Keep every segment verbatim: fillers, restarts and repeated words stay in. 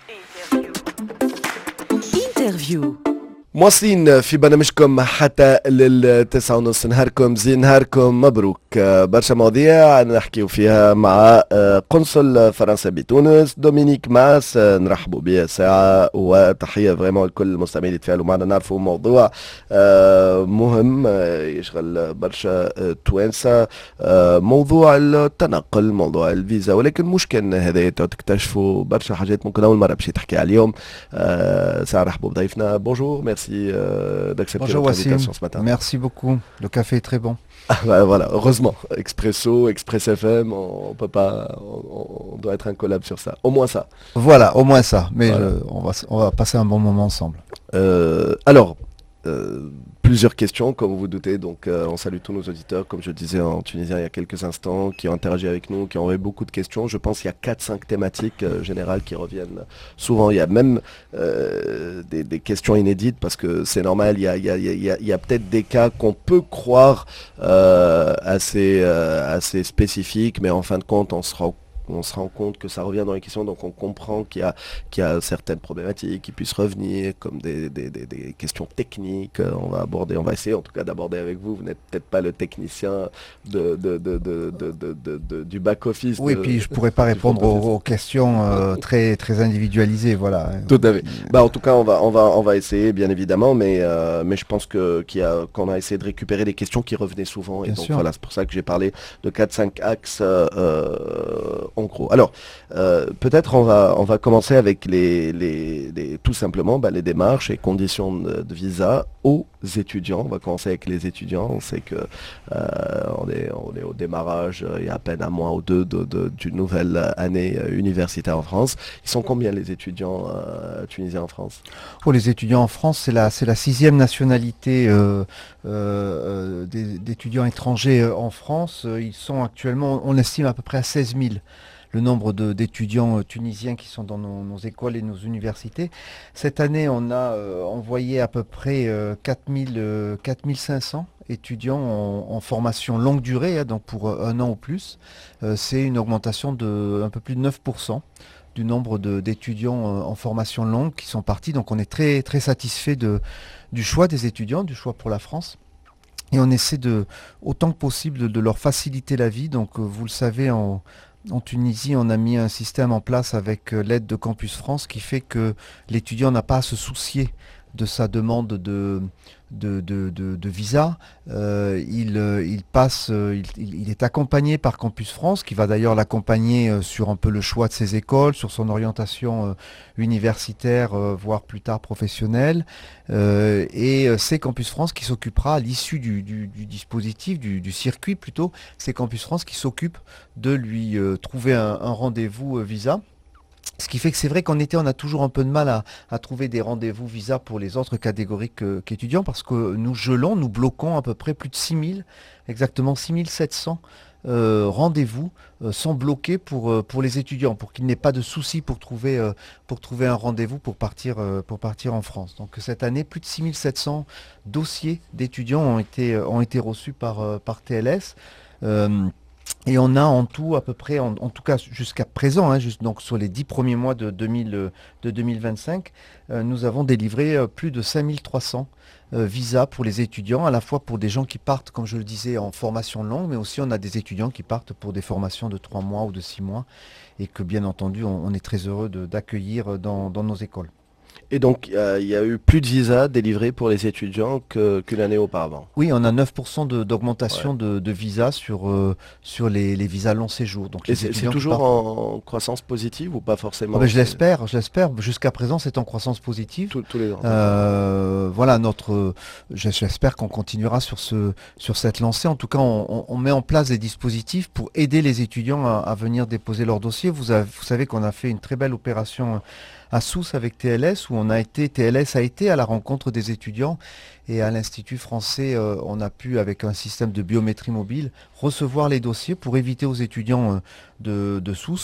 انترفيو. مواصلين في برنامجكم حتى للتسعة ونص. نهاركم زين، نهاركم مبروك. برشا مواضيع نحكيو فيها مع قنصل فرنسا بتونس دومينيك ماس، نرحبوا به ساعة، وتحية فريمون لكل المستمعين اللي تفاعلوا معنا. نعرفوا موضوع مهم يشغل برشا توانسة، موضوع التنقل، موضوع الفيزا، ولكن مش كان هذا تكتشفوا برشا حاجات ممكن أول مرة باش تحكي على اليوم. ساعة رحبوا بضيفنا. بونجور، merci euh, d'accepter Bonjour notre Wassim, invitation ce matin. merci beaucoup. Le café est très bon. Ah bah voilà, heureusement. Expresso, Express F M, on, on peut pas, on, on doit être un collab sur ça. Au moins ça. Voilà, au moins ça. Mais Voilà. je- on, va, on va passer un bon moment ensemble. Euh, alors, euh, plusieurs questions, comme vous vous doutez. Donc, euh, on salue tous nos auditeurs, comme je le disais en tunisien il y a quelques instants, qui ont interagi avec nous, qui ont envoyé beaucoup de questions. Je pense qu'il y a quatre cinq thématiques euh, générales qui reviennent souvent. Il y a même euh, des, des questions inédites, parce que c'est normal. Il y a, il y a- il y a- il y a peut-être des cas qu'on peut croire euh, assez, euh, assez spécifiques, mais en fin de compte, on se rend on se rend compte que ça revient dans les questions, donc on comprend qu'il y a, qu'il y a certaines problématiques qui puissent revenir, comme des, des- des- des questions techniques. Euh, On va aborder, on va essayer en tout cas d'aborder avec vous. Vous n'êtes peut-être pas le technicien de, de- de- de- de- de- de- de- du back-office. Oui, de- puis je pourrais pas du répondre front office. aux, aux questions euh, très, très individualisées. Voilà. Tout à fait. Bah, en tout cas, on va, on va, on va essayer, bien évidemment, mais, euh, mais je pense que, qu'il y a, qu'on a essayé de récupérer les questions qui revenaient souvent. Et Bien donc sûr. voilà, c'est pour ça que j'ai parlé de quatre cinq axes euh, en gros. Alors, euh, peut-être on va, on va commencer avec les, les, les- tout simplement bah, les démarches et conditions de, de visa aux étudiants. On va commencer avec les étudiants. On sait que euh, on est, on est au démarrage, euh, il y a à peine un mois ou deux de- de- d'une nouvelle année euh, universitaire en France. Ils sont combien les étudiants euh, tunisiens en France? Pour les étudiants en France, c'est la, c'est la sixième nationalité euh, euh, euh, des- d'étudiants étrangers euh, en France. Euh, Ils sont actuellement, on estime à peu près à seize mille le nombre de- d'étudiants euh, tunisiens qui sont dans nos, nos écoles et nos universités. Cette année, on a euh, envoyé à peu près euh, quatre mille, euh, quatre mille cinq cents étudiants en, en formation longue durée, hein, donc pour euh, un an ou plus. Euh, c'est une augmentation de un peu plus de neuf pour cent du nombre de- d'étudiants euh, en formation longue qui sont partis. Donc on est très, très satisfait de, du choix des étudiants, du choix pour la France. Et on essaie de, autant que possible de, de leur faciliter la vie. Donc euh, vous le savez, en, en Tunisie, on a mis un système en place avec euh, l'aide de Campus France qui fait que l'étudiant n'a pas à se soucier de sa demande de, de, de- de- de visa. Euh, il, euh, il passe, euh, il, il- il est accompagné par Campus France, qui va d'ailleurs l'accompagner euh, sur un peu le choix de ses écoles, sur son orientation euh, universitaire, euh, voire plus tard professionnelle. Euh, et euh, c'est Campus France qui s'occupera, à l'issue du, du- du dispositif, du, du circuit plutôt, c'est Campus France qui s'occupe de lui euh, trouver un, un rendez-vous euh, visa. Ce qui fait que c'est vrai qu'en été, on a toujours un peu de mal à, à trouver des rendez-vous visa pour les autres catégories que- qu'étudiants, parce que nous gelons, nous bloquons à peu près plus de six mille, exactement six mille sept cents euh, rendez-vous euh, sont bloqués pour, euh, pour les étudiants, pour qu'il n'ait pas de souci pour trouver, euh, pour trouver un rendez-vous pour partir, euh, pour partir en France. Donc cette année, plus de six mille sept cents dossiers d'étudiants ont été, euh, ont été reçus par, euh, par T L S. Euh, et on a en tout à peu près, en, en tout cas jusqu'à présent, hein, juste, donc sur les dix premiers mois de, deux mille, euh, de deux mille vingt-cinq, euh, nous avons délivré euh, plus de cinq mille trois cents euh, visas pour les étudiants, à la fois pour des gens qui partent, comme je le disais, en formation longue, mais aussi on a des étudiants qui partent pour des formations de trois mois ou de six mois, et que bien entendu on, on est très heureux de- d'accueillir dans, dans nos écoles. Et donc, euh, il y a eu plus de visas délivrés pour les étudiants que, que l'année auparavant. Oui, on a neuf pour cent de- d'augmentation de, de visas sur, euh, sur les, les visas long séjour. Donc Et les c'est c'est étudiants qui toujours partent- en croissance positive ou pas forcément? Ah ben, je C'est l'espère, je l'espère. Jusqu'à présent, c'est en croissance positive. tous tous les ans. Euh, voilà, notre, je- j'espère qu'on continuera sur, ce, sur cette lancée. En tout cas, on, on- on met en place des dispositifs pour aider les étudiants à, à venir déposer leur dossier. Vous, avez- vous savez qu'on a fait une très belle opération à Sousse avec T L S, où on a été, T L S a été à la rencontre des étudiants, et à l'Institut français, euh, on a pu, avec un système de biométrie mobile, recevoir les dossiers pour éviter aux étudiants euh, de, de Sousse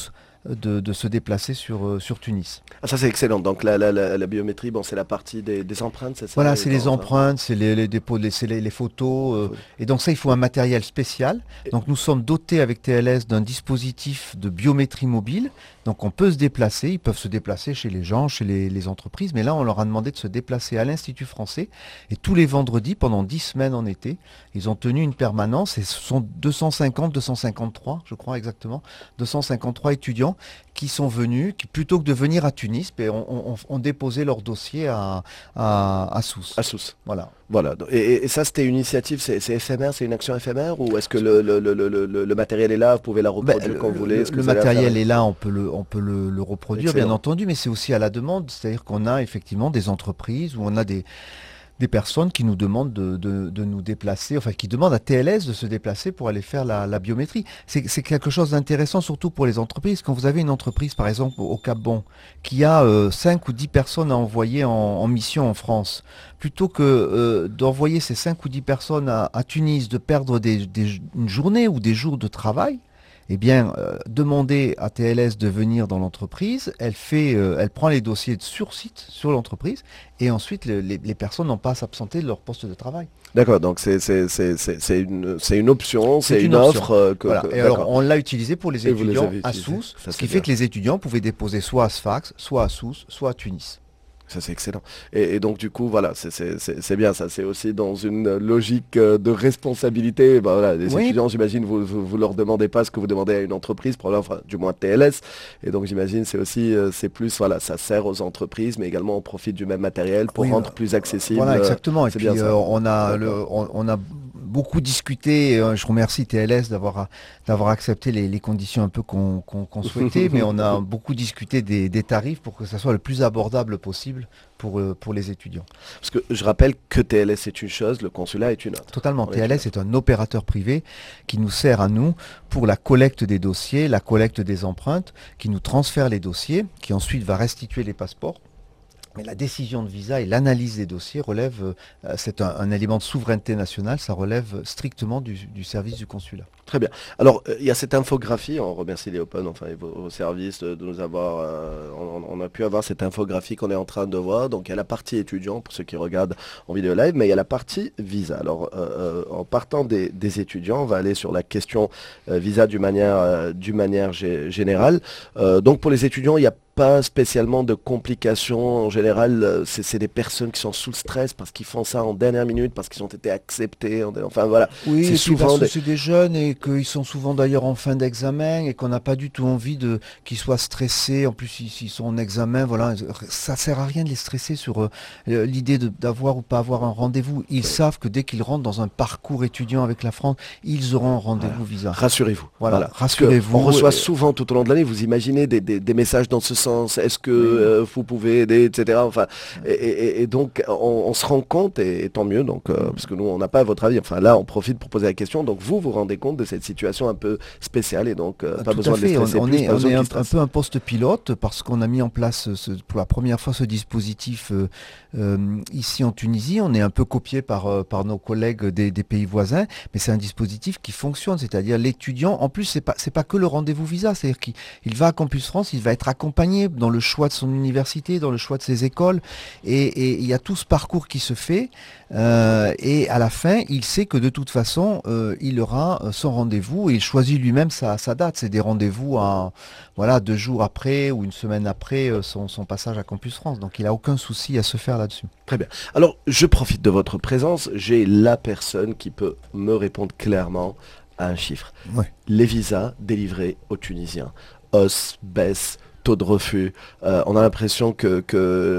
de, de se déplacer sur, euh, sur Tunis. Ah, ça c'est excellent. Donc la, la, la, la biométrie, bon, c'est la partie des, des empreintes, c'est ça? Voilà, c'est les dans- empreintes, c'est les, les dépôts, les, c'est les, les photos. euh, Oui. et donc ça, il faut un matériel spécial. Donc nous sommes dotés avec T L S d'un dispositif de biométrie mobile. Donc on peut se déplacer, ils peuvent se déplacer chez les gens, chez les, les entreprises. Mais là, on leur a demandé de se déplacer à l'Institut français. Et tous les vendredis, pendant dix semaines en été, ils ont tenu une permanence. Et ce sont deux cent cinquante, deux cent cinquante-trois, je crois exactement, deux cent cinquante-trois étudiants qui sont venus, qui, plutôt que de venir à Tunis, ben, on, on, on déposé leur dossier à, à, à Sousse. À Sousse. Voilà. Voilà. Et, et- et ça, c'était une initiative, c'est c'est éphémère, c'est une action éphémère, ou est-ce que le, le, le, le, le- le matériel est là, vous pouvez la Ben, reproduire le quand vous voulez? le- Est-ce que le vous allez la faire- matériel est là, on peut le, on peut le, le reproduire, Excellent. bien entendu, mais c'est aussi à la demande. C'est-à-dire qu'on a effectivement des entreprises où on a des, des personnes qui nous demandent de, de- de nous déplacer, enfin qui demandent à T L S de se déplacer pour aller faire la, la biométrie. C'est c'est quelque chose d'intéressant, surtout pour les entreprises. Quand vous avez une entreprise, par exemple au Cap Bon, qui a euh, cinq ou dix personnes à envoyer en, en mission en France, plutôt que euh, d'envoyer ces cinq ou dix personnes à, à Tunis, de perdre des- des- une journée ou des jours de travail, eh bien, euh, demander à T L S de venir dans l'entreprise, elle fait, euh, elle prend les dossiers sur site, sur l'entreprise, et ensuite le- les, les personnes n'ont pas à s'absenter de leur poste de travail. D'accord, donc c'est c'est- c'est- c'est- c'est une, c'est une option, C'est c'est une une, option. offre euh, que, Voilà. que- Et alors, d'accord. on l'a utilisé pour les Et vous les étudiants avez à utilisés. Sousse, Ça, ce c'est qui bien. fait que les étudiants pouvaient déposer soit à Sfax, soit à Sousse, soit à Tunis. Ça c'est excellent. Et, et donc du coup, voilà, c'est c'est- c'est- c'est bien ça, c'est aussi dans une logique euh, de responsabilité. Bah, voilà, les Oui. étudiants, j'imagine, vous, vous, vous leur demandez pas ce que vous demandez à une entreprise, probablement, enfin, du moins T L S. Et donc j'imagine c'est aussi, euh, c'est plus, voilà, ça sert aux entreprises, mais également on profite du même matériel pour Oui, rendre euh, plus accessible. Voilà, euh, exactement. Et c'est puis bien ça. euh, on a le, D'accord. on, on a beaucoup discuté. euh, je remercie T L S d'avoir d'avoir accepté les, les conditions un peu qu'on qu'on qu'on souhaitait, mais on a beaucoup discuté des, des tarifs pour que ça soit le plus abordable possible pour euh, pour les étudiants. Parce que je rappelle que T L S est une chose, le consulat est une autre. Totalement. On est T L S est un opérateur privé qui nous sert à nous pour la collecte des dossiers, la collecte des empreintes, qui nous transfère les dossiers, qui ensuite va restituer les passeports. Mais la décision de visa et l'analyse des dossiers relèvent, euh, c'est un, un élément de souveraineté nationale, ça relève strictement du, du service du consulat. Très bien. Alors, euh, il y a cette infographie, on remercie Léopold, enfin, et vos, vos services de, de nous avoir, euh, on, on a pu avoir cette infographie qu'on est en train de voir. Donc, il y a la partie étudiant, pour ceux qui regardent en vidéo live, mais il y a la partie visa. Alors, euh, euh, en partant des, des étudiants, on va aller sur la question euh, visa d'une manière, euh, d'une manière gé- générale. Euh, donc, pour les étudiants, il n'y a pas spécialement de complications. En général, euh, c'est c'est des personnes qui sont sous le stress parce qu'ils font ça en dernière minute, parce qu'ils ont été acceptés. en- Enfin, voilà. Oui, C'est et puis souvent parce que des- c'est des jeunes et qu'ils sont souvent d'ailleurs en fin d'examen et qu'on n'a pas du tout envie de qu'ils soient stressés. En plus, ils, s'ils sont en examen, voilà, ça sert à rien de les stresser sur euh, euh, l'idée de- d'avoir ou pas avoir un rendez-vous. Ils savent que dès qu'ils rentrent dans un parcours étudiant avec la France, ils auront un rendez-vous visa. Rassurez-vous. Voilà, Parce que rassurez-vous. On reçoit euh, souvent tout au long de l'année, vous imaginez des, des- des messages dans ce sens, est-ce que euh, vous pouvez aider, et cetera. Enfin, et, et- et donc on, on se rend compte, et, et tant mieux, donc, euh, parce que nous on n'a pas votre avis, enfin là on profite pour poser la question, donc vous vous rendez compte de cette situation un peu spéciale et donc euh, pas Tout besoin à de les fait, on, stresser on plus, est, pas on besoin est qu'ils un, un stressent. peu un poste pilote parce qu'on a mis en place ce- pour la première fois ce dispositif euh, euh, ici en Tunisie. On est un peu copié par, euh, par nos collègues des, des pays voisins, mais c'est un dispositif qui fonctionne, c'est-à-dire l'étudiant, en plus c'est pas, c'est pas que le rendez-vous visa, c'est-à-dire qu'il il va à Campus France, il va être accompagné dans le choix de son université, dans le choix de ses écoles, et, et il y a tout ce parcours qui se fait, euh, et à la fin, il sait que de toute façon, euh, il aura euh, son rendez-vous et il choisit lui-même sa, sa date. C'est des rendez-vous à voilà, deux jours après ou une semaine après euh, son, son passage à Campus France. Donc il n'a aucun souci à se faire là-dessus. Très bien. Alors je profite de votre présence, j'ai la personne qui peut me répondre clairement à un chiffre. Ouais. Les visas délivrés aux Tunisiens, hausse, baisse, taux de refus. Euh, on a l'impression que, que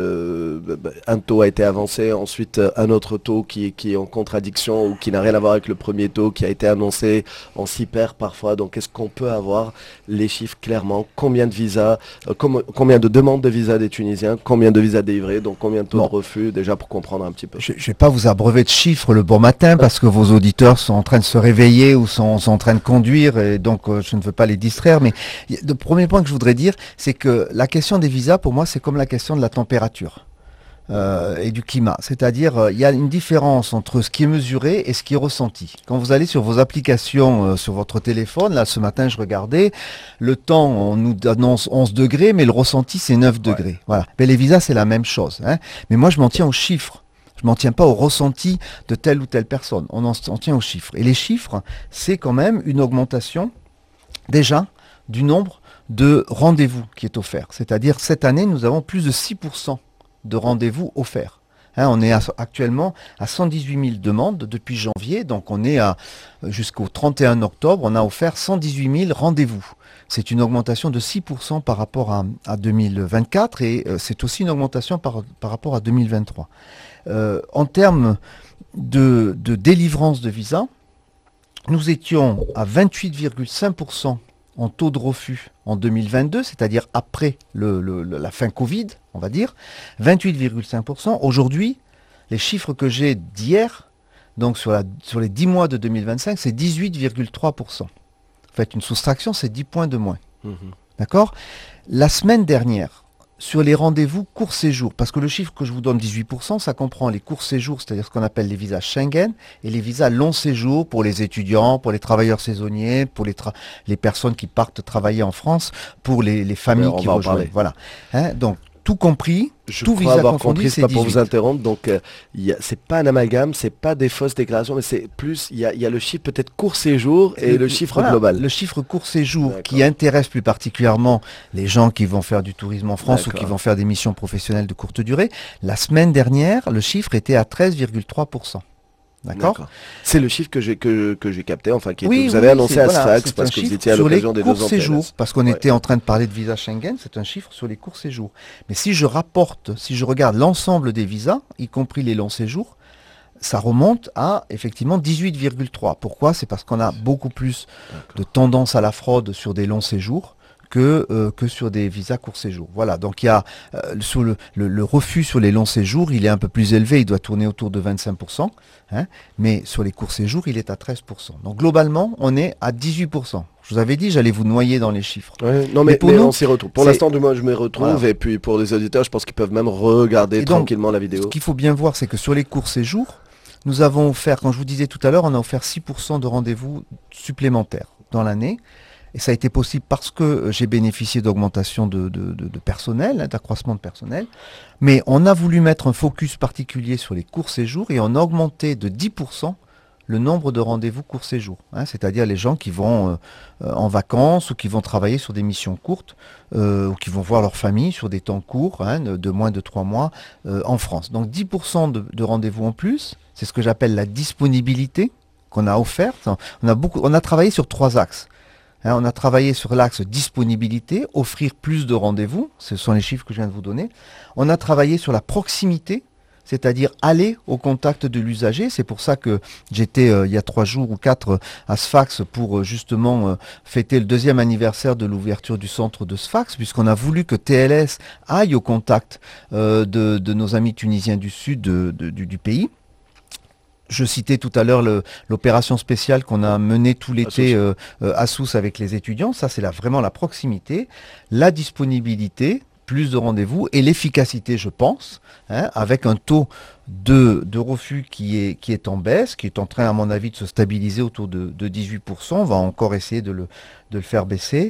euh, un taux a été avancé, ensuite euh, un autre taux qui, qui est en contradiction ou qui n'a rien à voir avec le premier taux qui a été annoncé, on s'y perd parfois. Donc est-ce qu'on peut avoir les chiffres clairement? Combien de visas, euh, com- combien de demandes de visas des Tunisiens, combien de visas délivrés, donc combien de taux Bon. de refus, déjà pour comprendre un petit peu. Je ne vais pas vous abreuver de chiffres le bon matin parce que vos auditeurs sont en train de se réveiller ou sont, sont en train de conduire et donc euh, je ne veux pas les distraire. Mais y- le premier point que je voudrais dire, c'est que la question des visas, pour moi, c'est comme la question de la température. euh, et du climat. C'est-à-dire, euh, il y a une différence entre ce qui est mesuré et ce qui est ressenti. Quand vous allez sur vos applications, euh, sur votre téléphone, là, ce matin, je regardais, le temps, on nous annonce onze degrés, mais le ressenti, c'est neuf degrés. Ouais. Voilà. Mais les visas, c'est la même chose. Hein. Mais moi, je m'en tiens aux chiffres. Je m'en tiens pas au ressenti de telle ou telle personne. On en, on tient aux chiffres. Et les chiffres, c'est quand même une augmentation, déjà, du nombre de rendez-vous qui est offert. C'est-à-dire, cette année, nous avons plus de six pour cent de rendez-vous offerts. Hein, on est à, actuellement à cent dix-huit mille demandes depuis janvier, donc on est à jusqu'au trente et un octobre, on a offert cent dix-huit mille rendez-vous. C'est une augmentation de six pour cent par rapport à, à deux mille vingt-quatre et euh, c'est aussi une augmentation par, par rapport à deux mille vingt-trois. Euh, en termes de, de délivrance de visa, nous étions à vingt-huit virgule cinq pour cent en taux de refus en deux mille vingt-deux, c'est-à-dire après le, le, la fin Covid, on va dire, vingt-huit virgule cinq pour cent. Aujourd'hui, les chiffres que j'ai d'hier, donc sur, la, sur les dix mois de deux mille vingt-cinq, c'est dix-huit virgule trois pour cent. Faites une soustraction, c'est dix points de moins. Mmh. D'accord ? La semaine dernière, sur les rendez-vous court séjour, parce que le chiffre que je vous donne, dix-huit pour cent, ça comprend les courts séjours, c'est-à-dire ce qu'on appelle les visas Schengen, et les visas long séjour pour les étudiants, pour les travailleurs saisonniers, pour les, tra- les personnes qui partent travailler en France, pour les, les familles ouais, qui rejoignent. Voilà. Hein, donc, tout compris, je tout crois visa avoir confondu, compris, c'est pas pour dix-huit. vous interrompre, donc euh, y a, c'est pas un amalgame, c'est pas des fausses déclarations, mais c'est plus, il y a, y a le chiffre peut-être court séjour et le, le chiffre voilà, global. Le chiffre court séjour qui intéresse plus particulièrement les gens qui vont faire du tourisme en France D'accord. ou qui vont faire des missions professionnelles de courte durée. La semaine dernière, le chiffre était à treize virgule trois pour cent. D'accord, D'accord. C'est le chiffre que j'ai que, que j'ai capté, enfin qui oui, que vous oui, avez annoncé à voilà, Sfax parce que vous étiez à l'occasion des deux ans. Séjours, parce qu'on ouais. était en train de parler de visa Schengen, c'est un chiffre sur les courts séjours. Mais si je rapporte, si je regarde l'ensemble des visas, y compris les longs séjours, ça remonte à effectivement dix-huit virgule trois. Pourquoi ? C'est parce qu'on a beaucoup plus D'accord. de tendance à la fraude sur des longs séjours que, euh, que sur des visas court séjour. Voilà, donc il y a euh, sur le, le, le refus sur les longs séjours, il est un peu plus élevé, il doit tourner autour de vingt-cinq pour cent, hein, mais sur les courts séjours, il est à treize pour cent. Donc globalement, on est à dix-huit pour cent. Je vous avais dit, j'allais vous noyer dans les chiffres. Ouais, non, mais, mais, pour mais nous, on s'y retrouve. Pour l'instant, du moins, je me retrouve, voilà. Et puis pour les auditeurs, je pense qu'ils peuvent même regarder et tranquillement donc, la vidéo. Ce qu'il faut bien voir, c'est que sur les courts séjours, nous avons offert, quand je vous disais tout à l'heure, on a offert six pour cent de rendez-vous supplémentaires dans l'année. Et ça a été possible parce que j'ai bénéficié d'augmentation de, de, de, de personnel, hein, d'accroissement de personnel. Mais on a voulu mettre un focus particulier sur les courts séjours et on a augmenté de dix pour cent le nombre de rendez-vous courts séjours. Hein, c'est-à-dire les gens qui vont euh, en vacances ou qui vont travailler sur des missions courtes euh, ou qui vont voir leur famille sur des temps courts, hein, de, de moins de trois mois euh, en France. Donc dix pour cent de, de rendez-vous en plus, c'est ce que j'appelle la disponibilité qu'on a offerte. On a, beaucoup, on a travaillé sur trois axes. Hein, on a travaillé sur l'axe disponibilité, offrir plus de rendez-vous, ce sont les chiffres que je viens de vous donner. On a travaillé sur la proximité, c'est-à-dire aller au contact de l'usager. C'est pour ça que j'étais euh, il y a trois jours ou quatre euh, à Sfax pour euh, justement euh, fêter le deuxième anniversaire de l'ouverture du centre de Sfax, puisqu'on a voulu que T L S aille au contact euh, de, de nos amis tunisiens du sud de, de, du, du pays. Je citais tout à l'heure le, l'opération spéciale qu'on a menée tout l'été euh, euh, à Sousse avec les étudiants. Ça, c'est la, vraiment la proximité, la disponibilité, plus de rendez-vous et l'efficacité, je pense, hein, avec un taux de, de refus qui est, qui est en baisse, qui est en train, à mon avis, de se stabiliser autour de, de dix-huit pour cent. On va encore essayer de le, de le faire baisser.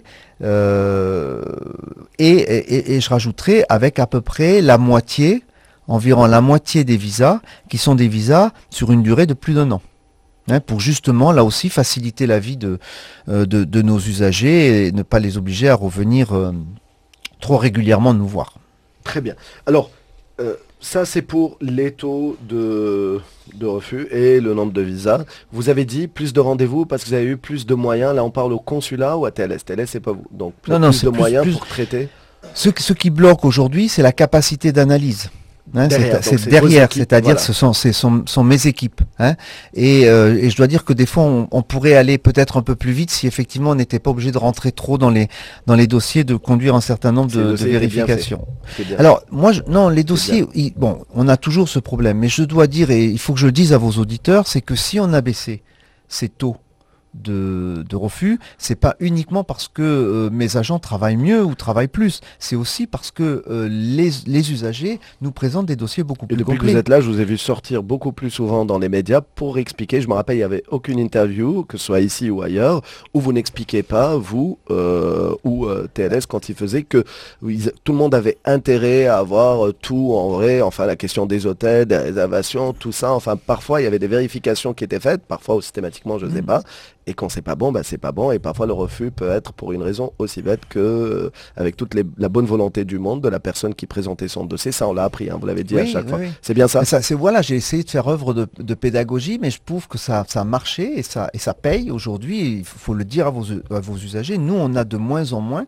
Euh, et, et, et je rajouterai avec à peu près la moitié, environ la moitié des visas qui sont des visas sur une durée de plus d'un an. Hein, pour justement, là aussi, faciliter la vie de, euh, de, de nos usagers et ne pas les obliger à revenir euh, trop régulièrement nous voir. Très bien. Alors, euh, ça c'est pour les taux de, de refus et le nombre de visas. Vous avez dit plus de rendez-vous parce que vous avez eu plus de moyens. Là, on parle au consulat ou à T L S. T L S, c'est pas vous. Donc, plus, non, non, plus de plus, moyens plus... pour traiter. Ce, ce qui bloque aujourd'hui, c'est la capacité d'analyse. Hein, derrière, c'est, c'est derrière, c'est-à-dire voilà. ce sont, c'est, sont, sont mes équipes. Hein, et, euh, et je dois dire que des fois, on, on pourrait aller peut-être un peu plus vite si effectivement on n'était pas obligé de rentrer trop dans les, dans les dossiers, de conduire un certain nombre de, de vérifications. Alors, moi, je, non, les dossiers, ils, bon, on a toujours ce problème, mais je dois dire, et il faut que je le dise à vos auditeurs, c'est que si on a baissé ces taux de, de refus, c'est pas uniquement parce que euh, mes agents travaillent mieux ou travaillent plus, c'est aussi parce que euh, les, les usagers nous présentent des dossiers beaucoup Et plus depuis complets. que vous êtes là, je vous ai vu sortir beaucoup plus souvent dans les médias pour expliquer. Je me rappelle, il n'y avait aucune interview, que ce soit ici ou ailleurs, où vous n'expliquiez pas, vous euh, ou euh, T L S, quand ils faisaient que ils- tout le monde avait intérêt à avoir euh, tout en vrai, enfin la question des hôtels, des réservations, tout ça. Enfin, parfois, il y avait des vérifications qui étaient faites, parfois systématiquement, je ne sais Mm. pas. Et quand c'est pas bon, bah, c'est pas bon. Et parfois, le refus peut être pour une raison aussi bête que, euh, avec toute les- la bonne volonté du monde de la personne qui présentait son dossier. Ça, on l'a appris, hein, vous l'avez dit à Oui, chaque oui, fois. oui. C'est bien ça? Mais ça, c'est voilà, j'ai essayé de faire œuvre de, de pédagogie, mais je trouve que ça, ça a marché et ça, et ça paye aujourd'hui. Il faut le dire à vos, à vos usagers. Nous, on a de moins en moins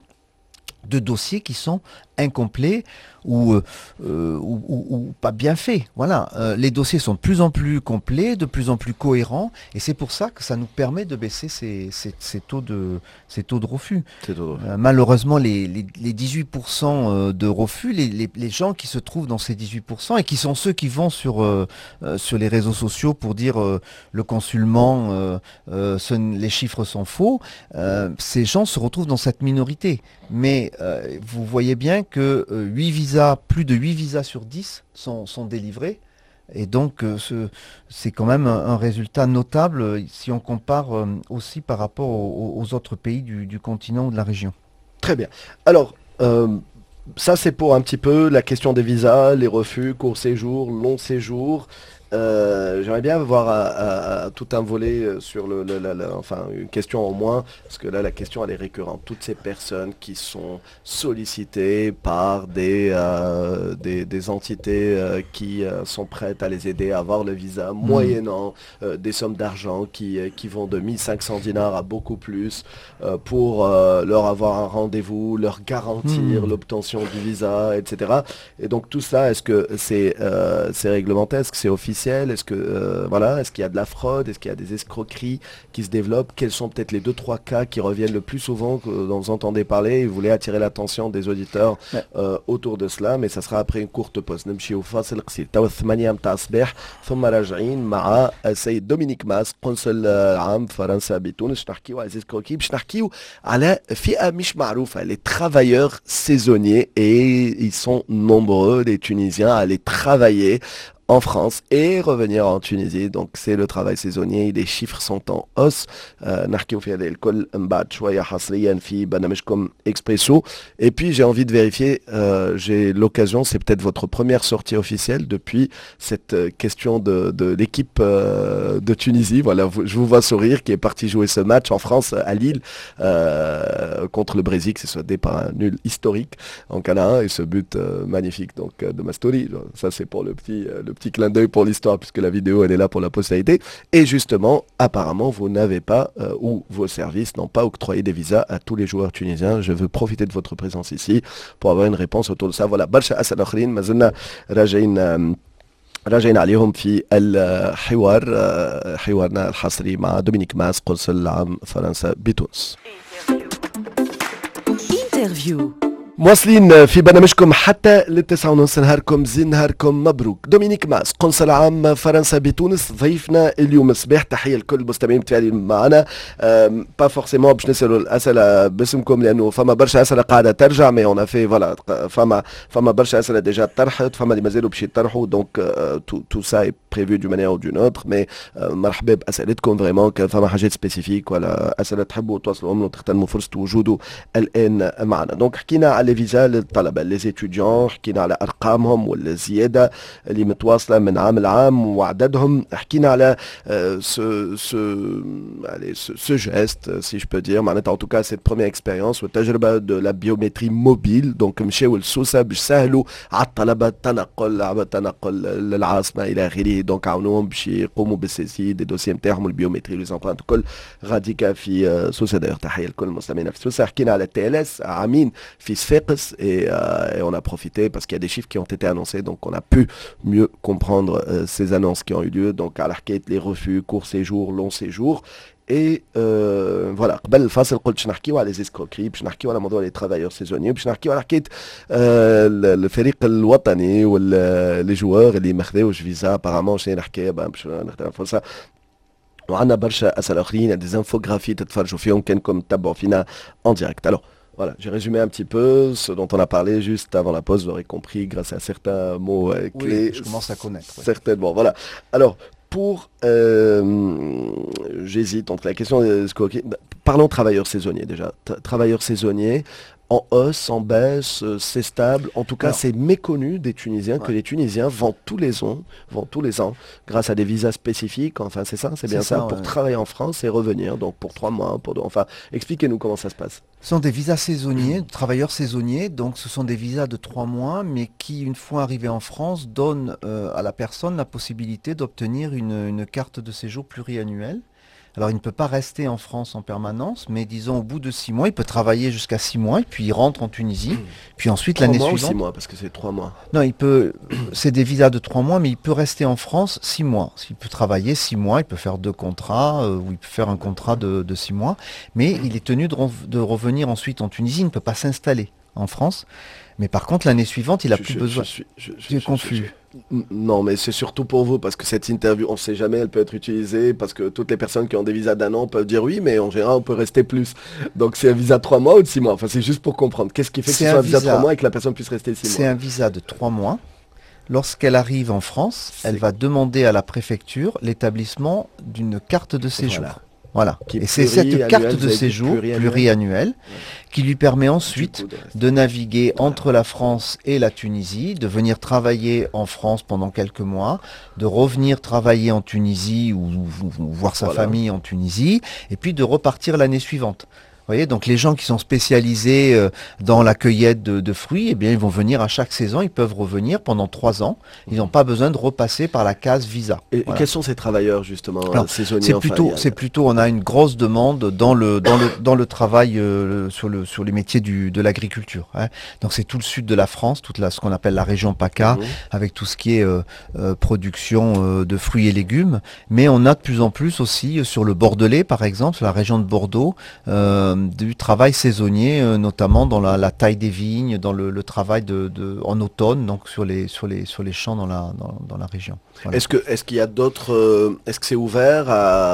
de dossiers qui sont incomplets ou, euh, euh, ou, ou- ou pas bien faits. Voilà, Euh, les dossiers sont de plus en plus complets, de plus en plus cohérents, et c'est pour ça que ça nous permet de baisser ces, ces- ces taux de, ces taux de refus. C'est tout. Euh, malheureusement, les, les, les dix-huit pour cent euh, de refus, les, les- les gens qui se trouvent dans ces dix-huit pour cent et qui sont ceux qui vont sur, euh, euh, sur les réseaux sociaux pour dire euh, le consulement, euh, euh, ce n- les chiffres sont faux, euh, ces gens se retrouvent dans cette minorité. Mais euh, vous voyez bien que euh, huit visas, plus de huit visas sur dix sont, sont délivrés. Et donc, euh, ce- c'est quand même un, un résultat notable euh, si on compare euh, aussi par rapport aux, aux autres pays du, du continent ou de la région. Très bien. Alors, euh, ça c'est pour un petit peu la question des visas, les refus, court séjour, long séjour. Euh, j'aimerais bien avoir à- à- à tout un volet euh, sur le, le- la- la- enfin une question au moins, parce que là la question elle est récurrente. Toutes ces personnes qui sont sollicitées par des, euh, des, des entités euh, qui euh, sont prêtes à les aider à avoir le visa, moyennant euh, des sommes d'argent qui, euh, qui vont de mille cinq cents dinars à beaucoup plus euh, pour euh, leur avoir un rendez-vous, leur garantir Hmm. l'obtention du visa, et cetera. Et donc tout ça, est-ce que c'est euh, c'est réglementé, est-ce que c'est officiel, est-ce que euh, voilà, est-ce qu'il y a de la fraude, est-ce qu'il y a des escroqueries qui se développent, quels sont peut-être les deux trois cas qui reviennent le plus souvent que, dont vous entendez parler et vous voulez attirer l'attention des auditeurs Ouais. euh, autour de cela, mais ça sera après une courte pause. نمشيو فاصل قصير توا الثمانية متاع الصباح ثم راجعين مع السيد دومينيك ماس قنصل العام فرنسا بتونس باش نحكيو على زيسكروكي باش نحكيو على فئة مش معروفة les travailleurs saisonniers et ils sont nombreux les Tunisiens à aller travailler en France et revenir en Tunisie. Donc c'est le travail saisonnier, les chiffres sont en hausse. Euh, نحكيو في هذا الكل من بعد شوية حصريا في برنامجكم Expresso. Et puis j'ai envie de vérifier, euh, j'ai l'occasion, c'est peut-être votre première sortie officielle depuis cette euh, question de, de l'équipe euh, de Tunisie. Voilà, vous- je vous vois sourire, qui est parti jouer ce match en France à Lille euh, contre le Brésil, qui s'est soldé par un nul historique en Canada un et ce but euh, magnifique donc euh, de Mastori. Ça c'est pour le petit, euh, le petit clin d'œil pour l'histoire puisque la vidéo elle est là pour la postérité. Et justement, apparemment vous n'avez pas euh, ou vos services n'ont pas octroyé des visas à tous les joueurs tunisiens. Je veux profiter de votre présence ici pour avoir une réponse autour de ça. Voilà, برشا أسئلة آخرين ما زلنا راجعين آم، راجعين عليهم في الحوار آه، حوارنا الحصري مع دومينيك ماس قنصل العام فرنسا بتونس. Interview. مواصلين في برنامجكم حتى للتسعة ونص. نهاركم زين، نهاركم مبروك. دومينيك ماس قنصل عام فرنسا بتونس ضيفنا اليوم الصباح. تحية لكل المستمعين بتاعي معنا. با فورسيمون باش نسالوا الاسئله باسمكم لانه فما برشا اسئله قاعده ترجع مي اون في فوالا فما فما برشا اسئله ديجا طرحت، فما اللي مازالوا باش يطرحوا دونك تو تو سا بريفو دو مانيير او دون اوتر. مي مرحبا باسئلتكم فريمون. كان فما حاجات سبيسيفيك ولا اسئله تحبوا توصلوهم له تغتنموا فرصه وجوده الان معنا. دونك حكينا على فيزا للطلبه لي زيتيديون، حكينا على ارقامهم والزياده اللي متواصله من عام لعام وعددهم، حكينا على ce, ce, allez, ce, ce geste, si je peux dire, معناتها en tout cas cette première expérience والتجربة de la biométrie mobile. donc مشاو لسوسة باش سهلوا على الطلبة التنقل على التنقل للعاصمة إلى آخره. donc عاونوهم باش يقوموا بالسيسي دي دوسي نتاعهم البيومتري لي زامبرانت الكل غاديكا في سوسة. d'ailleurs تحية لكل المستمعين في سوسة. حكينا على التي ال اس عامين في صفاقس et, euh, et on a profité parce qu'il y a des chiffres qui ont été annoncés, donc on a pu mieux comprendre euh, ces annonces qui ont eu lieu. donc على حكاية les refus, court séjour, long séjour. Et euh, voilà, قبل الفاصل قلت باش نحكيو على ليزيسكروكري، باش نحكيو على موضوع لي ترافايور سيزونيي، باش نحكيو على حكايه آه الفريق الوطني واللي جوار اللي ما خذاوش فيزا ابارامون. شنو الحكايه باش نخدم الفرصه وعندنا برشا أسئلة أخرين des infographies تتفرجوا فيهم كانكم تتبعوا فينا en direct. Alors, voilà, j'ai résumé un petit peu ce dont on a parlé juste avant la pause, vous l'aurez compris grâce à certains mots euh, clés. Oui, je commence à connaître. Oui. Certainement, voilà. Alors, pour... euh, j'hésite entre la question... de- Parlons travailleurs saisonniers déjà. Tra- travailleurs saisonniers, en hausse, en baisse, euh, c'est stable. En tout cas, Alors, c'est méconnu des Tunisiens que ouais. les Tunisiens vont tous les ans, vont tous les ans, grâce à des visas spécifiques, enfin c'est ça, c'est bien C'est ça, ça, pour ouais. travailler en France et revenir, donc pour trois mois, pour... enfin, expliquez-nous comment ça se passe. Ce sont des visas saisonniers, de travailleurs saisonniers, donc ce sont des visas de trois mois, mais qui, une fois arrivés en France, donnent euh, à la personne la possibilité d'obtenir une, une carte de séjour pluriannuelle. Alors il ne peut pas rester en France en permanence, mais disons au bout de six mois, il peut travailler jusqu'à six mois, et puis il rentre en Tunisie, puis ensuite Trois l'année mois ou suivante... six mois, parce que c'est trois mois. Non, il peut, c'est des visas de trois mois, mais il peut rester en France six mois. Il peut travailler six mois, il peut faire deux contrats, euh, ou il peut faire un contrat de, de six mois, mais il est tenu de, re- de revenir ensuite en Tunisie, il ne peut pas s'installer en France. Mais par contre, l'année suivante, il n'a Je- plus je- besoin. je suis- je- je- Tu es je- confus. je- N- Non, mais c'est surtout pour vous, parce que cette interview, on ne sait jamais, elle peut être utilisée, parce que toutes les personnes qui ont des visas d'un an peuvent dire oui, mais en général, on peut rester plus. Donc c'est un visa de trois mois ou de six mois. Enfin, c'est juste pour comprendre. Qu'est-ce qui fait que C'est ce soit un un visa de visa- trois mois et que la personne puisse rester six C'est mois? un visa de trois mois. Lorsqu'elle arrive en France, C'est- elle va demander à la préfecture l'établissement d'une carte de séjour. Voilà. Voilà. Qui est Et c'est cette pluriannuelle, carte vous de avez dit séjour pluriannuelle pluriannuelle qui lui permet ensuite Du coup, de rester. de naviguer Voilà. entre la France et la Tunisie, de venir travailler en France pendant quelques mois, de revenir travailler en Tunisie ou, ou- ou voir sa Voilà. famille en Tunisie, et puis de repartir l'année suivante. Vous voyez, donc les gens qui sont spécialisés euh, dans la cueillette de, de fruits, eh bien, ils vont venir à chaque saison, ils peuvent revenir pendant trois ans. Ils n'ont pas besoin de repasser par la case visa. Et Voilà. quels sont ces travailleurs, justement, Alors, euh, saisonniers C'est enfin, plutôt, il y a- c'est plutôt, on a une grosse demande dans le dans le dans le travail euh, sur le sur les métiers du de l'agriculture. Hein. Donc c'est tout le sud de la France, toute la ce qu'on appelle la région PACA, Mhm. avec tout ce qui est euh, euh, production euh, de fruits et légumes. Mais on a de plus en plus aussi euh, sur le Bordelais, par exemple, sur la région de Bordeaux, euh, du travail saisonnier, euh, notamment dans la, la taille des vignes, dans le, le travail de, de en automne, donc sur les sur les sur les champs dans la dans, dans la région. Voilà. Est-ce que est-ce qu'il y a d'autres euh, est-ce que c'est ouvert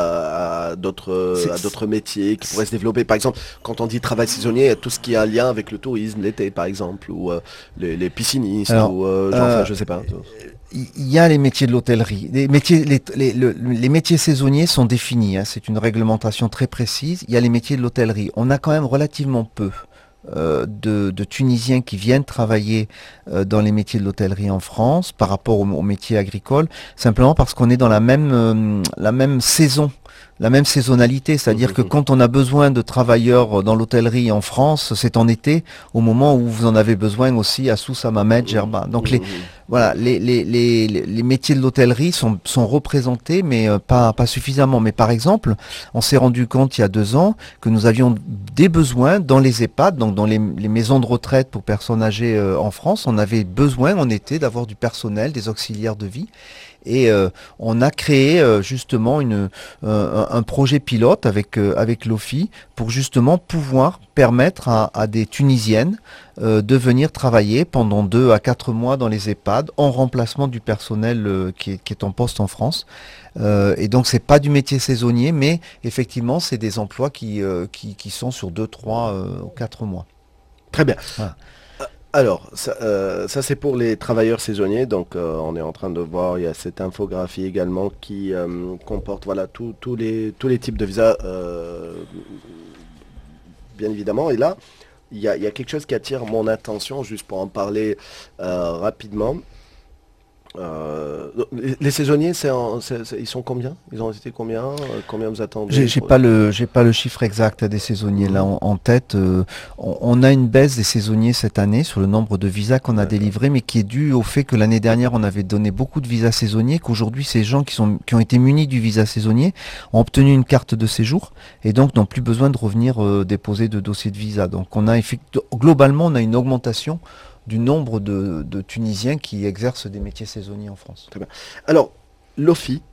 à, à d'autres euh, C'est- à d'autres métiers qui pourraient se développer? Par exemple, quand on dit travail saisonnier, il y a tout ce qui a un lien avec le tourisme, l'été par exemple, ou euh, les, les piscinistes, Alors, ou euh, genre, euh, enfin, je sais pas. Il il y a les métiers de l'hôtellerie. Les métiers, les, les- le- les métiers saisonniers sont définis. Hein, c'est une réglementation très précise. Il y a les métiers de l'hôtellerie. On a quand même relativement peu euh, de, de Tunisiens qui viennent travailler euh, dans les métiers de l'hôtellerie en France par rapport aux, aux métiers agricoles, simplement parce qu'on est dans la même, euh, la même saison. La même saisonnalité, c'est-à-dire que Mhm. quand on a besoin de travailleurs dans l'hôtellerie en France, c'est en été, au moment où vous en avez besoin aussi à Sousse, Hammamet, Djerba. Donc les, Mhm. voilà, les, les, les, les les métiers de l'hôtellerie sont, sont représentés, mais euh, pas, pas suffisamment. Mais par exemple, on s'est rendu compte il y a deux ans que nous avions des besoins dans les EHPAD, donc dans les, les maisons de retraite pour personnes âgées euh, en France. On avait besoin en été d'avoir du personnel, des auxiliaires de vie. Et euh, on a créé euh, justement une, euh, un un projet pilote avec, euh, avec l'O F I pour justement pouvoir permettre à, à des Tunisiennes euh, de venir travailler pendant deux à quatre mois dans les EHPAD en remplacement du personnel euh, qui, est, qui est en poste en France. Euh, et donc c'est pas du métier saisonnier, mais effectivement c'est des emplois qui, euh, qui, qui sont sur deux, trois ou quatre mois. Très bien. Voilà. Euh, Alors, ça, euh, ça, c'est pour les travailleurs saisonniers. Donc, euh, on est en train de voir, il y a cette infographie également qui euh, comporte voilà, tous tous les, tous les types de visas, euh, bien évidemment. Et là, il y a, il y a quelque chose qui attire mon attention, juste pour en parler euh, rapidement. Euh, les, les saisonniers, c'est en- c'est- c'est- ils sont combien? Ils ont été combien? Euh, Combien vous attendez? J'ai j'ai pour- pas le j'ai pas le chiffre exact des saisonniers là en, en tête. Euh, on, on a une baisse des saisonniers cette année sur le nombre de visas qu'on a D'accord. délivrés, mais qui est due au fait que l'année dernière on avait donné beaucoup de visas saisonniers, qu'aujourd'hui ces gens qui sont qui ont été munis du visa saisonnier ont obtenu une carte de séjour et donc n'ont plus besoin de revenir euh, déposer de dossier de visa. Donc on a effect- globalement on a une augmentation du nombre de, de Tunisiens qui exercent des métiers saisonniers en France. Alors, l'O F I,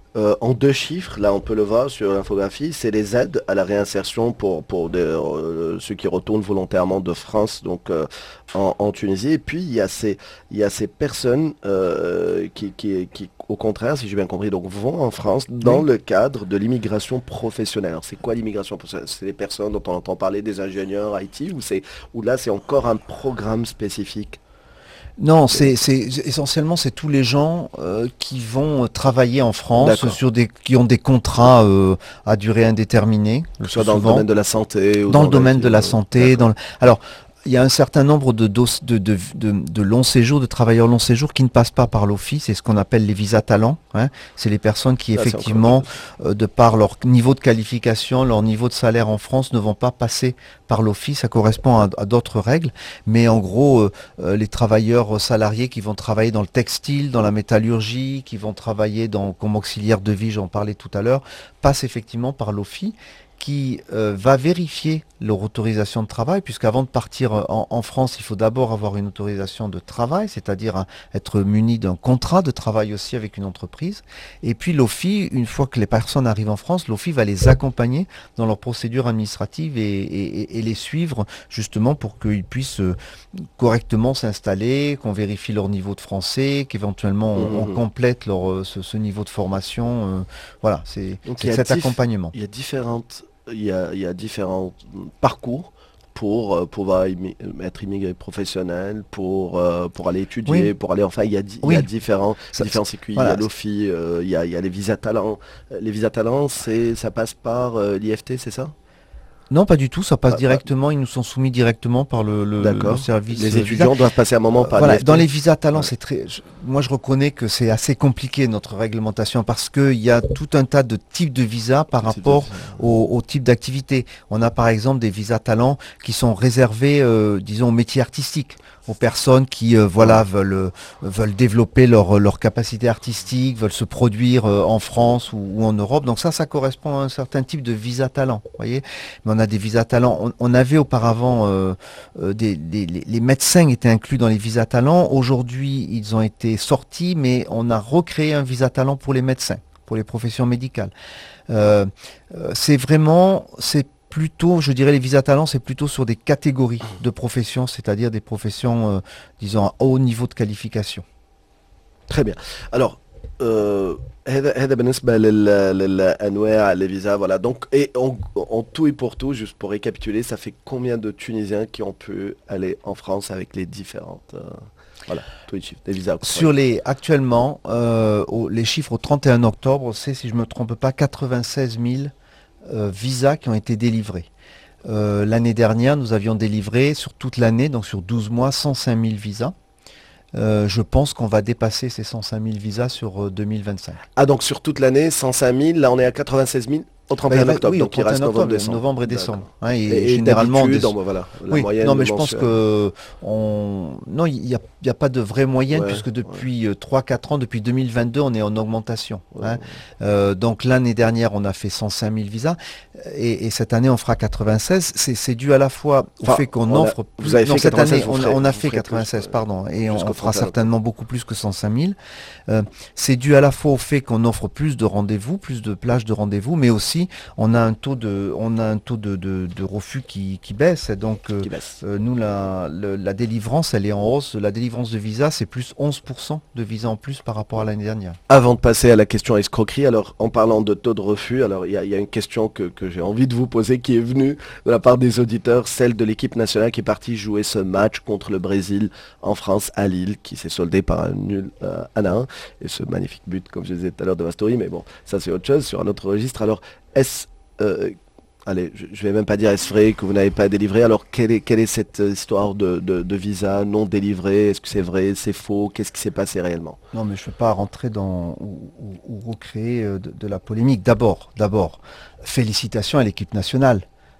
Euh, en deux chiffres, là on peut le voir sur l'infographie, c'est les aides à la réinsertion pour, pour des, euh, ceux qui retournent volontairement de France donc euh, en, en Tunisie. Et puis il y a ces, il y a ces personnes euh, qui, qui, qui, au contraire, si j'ai bien compris, donc vont en France dans Oui. le cadre de l'immigration professionnelle. Alors c'est quoi l'immigration professionnelle? C'est les personnes dont on entend parler, des ingénieurs I T, ou c'est, ou là c'est encore un programme spécifique? Non, c'est c'est- essentiellement c'est tous les gens euh, qui vont travailler en France D'accord. sur des qui ont des contrats euh, à durée indéterminée, Que le ce soit plus dans le souvent domaine de la santé ou dans le dans domaine l'I T, de la euh, santé. d'accord. Dans le- Alors, il y a un certain nombre de, dos- de, de, de, de longs séjours, de travailleurs long séjour qui ne passent pas par l'office, c'est ce qu'on appelle les visas talents, hein. C'est les personnes qui, Là, c'est encore effectivement, autre chose. euh, de par leur niveau de qualification, leur niveau de salaire en France, ne vont pas passer par l'office. Ça correspond à, à d'autres règles. Mais en gros, euh, euh, les travailleurs salariés qui vont travailler dans le textile, dans la métallurgie, qui vont travailler dans, comme auxiliaire de vie, j'en parlais tout à l'heure, passent effectivement par l'office qui euh, va vérifier leur autorisation de travail, puisqu'avant de partir euh, en, en France, il faut d'abord avoir une autorisation de travail, c'est-à-dire hein, être muni d'un contrat de travail aussi avec une entreprise. Et puis l'O F I, une fois que les personnes arrivent en France, l'O F I va les accompagner dans leur procédure administrative et, et- et les suivre justement pour qu'ils puissent euh, correctement s'installer, qu'on vérifie leur niveau de français, qu'éventuellement on, on Mhm. complète leur, euh, ce, ce niveau de formation. euh, voilà, c'est Donc il c'est y a cet dif- accompagnement. il y a différentes, il y a, il y a différents parcours pour euh, pouvoir immi- être immigré professionnel, pour, euh, pour aller étudier, Oui, pour aller, enfin il y a, di- il y a oui. différents, Ça- différents circuits, il y a voilà. l'O F I, euh, il y a, il y a les visas talents. Euh, Les visas talents, c'est, ça passe par euh, l'I F T, c'est ça? Non, pas du tout. Ça passe Pas- pas- directement. Ils nous sont soumis directement par le, le- le D'accord. service Les euh, étudiants visa. doivent passer un moment Euh, par Voilà, l'I F T. dans les visas talents, Ouais. c'est très. je- moi, je reconnais que c'est assez compliqué notre réglementation parce qu'il y a tout un tas de types de visas par Tout type de rapport visa. au, au type d'activité. On a par exemple des visas talents qui sont réservés, euh, disons, aux métiers artistiques, aux personnes qui, euh, voilà, veulent euh, veulent développer leur leur capacité artistique, veulent se produire euh, en France ou, ou en Europe. Donc ça, ça correspond à un certain type de visa talent. Voyez, mais on a des visas talents. On, on avait auparavant euh, euh, des, des- les, les médecins étaient inclus dans les visas talents. Aujourd'hui, ils ont été sortis, mais on a recréé un visa talent pour les médecins, pour les professions médicales. Euh, euh, c'est vraiment, c'est plutôt, je dirais, les visas talents, c'est plutôt sur des catégories de professions, c'est-à-dire des professions, euh, disons, à haut niveau de qualification. Très bien. Alors, euh, هذا هذا بالنسبة لل- للأنواع les visas, voilà. Donc, et en, en tout et pour tout, juste pour récapituler, ça fait combien de Tunisiens qui ont pu aller en France avec les différentes, euh, voilà, tous les chiffres, des visas octroyés. Sur les, actuellement, euh, au- les chiffres au trente et un octobre, c'est, si je ne me trompe pas, quatre-vingt-seize mille euh, visas qui ont été délivrés. Euh, l'année dernière, nous avions délivré sur toute l'année, donc sur douze mois, cent cinq mille visas. Euh, je pense qu'on va dépasser ces cent cinq mille visas sur euh, deux mille vingt-cinq. Ah, donc sur toute l'année, cent cinq mille, là on est à quatre-vingt-seize mille au Bah, trente et il un reste- octobre, oui, au donc il reste trente et un octobre, novembre-décembre. novembre et décembre. D'accord. Hein, et, Et, et généralement, d'habitude, des- on- voilà, la oui, moyenne non, mais je pense mensuelle. que on... non, il n'y a, il y a pas de vraie moyenne Ouais, puisque depuis euh, trois quatre ans, depuis deux mille vingt-deux, on est en augmentation. Ouais, Hein. ouais. Euh, donc l'année dernière, on a fait cent cinq mille visas et, et cette année, on fera quatre-vingt-seize. C'est c'est dû à la fois au Enfin, fait qu'on on a- offre vous plus. avez Non, fait cette quatre-vingt-seize, année, vous on, a- ferez- on a vous fait ferez plus, quatre-vingt-seize, ouais. pardon, et on, Jusqu'au on fera trente et un octobre. certainement beaucoup plus que cent cinq mille. Euh, c'est dû à la fois au fait qu'on offre plus de rendez-vous, plus de plages de rendez-vous, mais aussi on a un taux de, on a un taux de, de, de refus qui, qui baisse. Et donc, euh, Qui baisse. euh, nous, la, le- la délivrance, elle est en hausse. La délivrance de visa, c'est plus onze pour cent de visa en plus par rapport à l'année dernière. Avant de passer à la question escroquerie, alors en parlant de taux de refus, alors il y, a- il y a une question que, que j'ai envie de vous poser qui est venue de la part des auditeurs, celle de l'équipe nationale qui est partie jouer ce match contre le Brésil en France à Lille, qui s'est soldé par un nul euh, un à un, et ce magnifique but, comme je disais tout à l'heure de ma story, mais bon, ça c'est autre chose, sur un autre registre. Alors, est-ce, euh, allez, je, je vais même pas dire est-ce vrai que vous n'avez pas délivré, alors quelle est, quelle est cette euh, histoire de, de, de visa non délivré? Est-ce que c'est vrai, c'est faux? Qu'est-ce qui s'est passé réellement? Non, mais je ne veux pas rentrer dans ou, ou- ou recréer euh, de, de la polémique. D'abord, d'abord, félicitations à l'équipe nationale.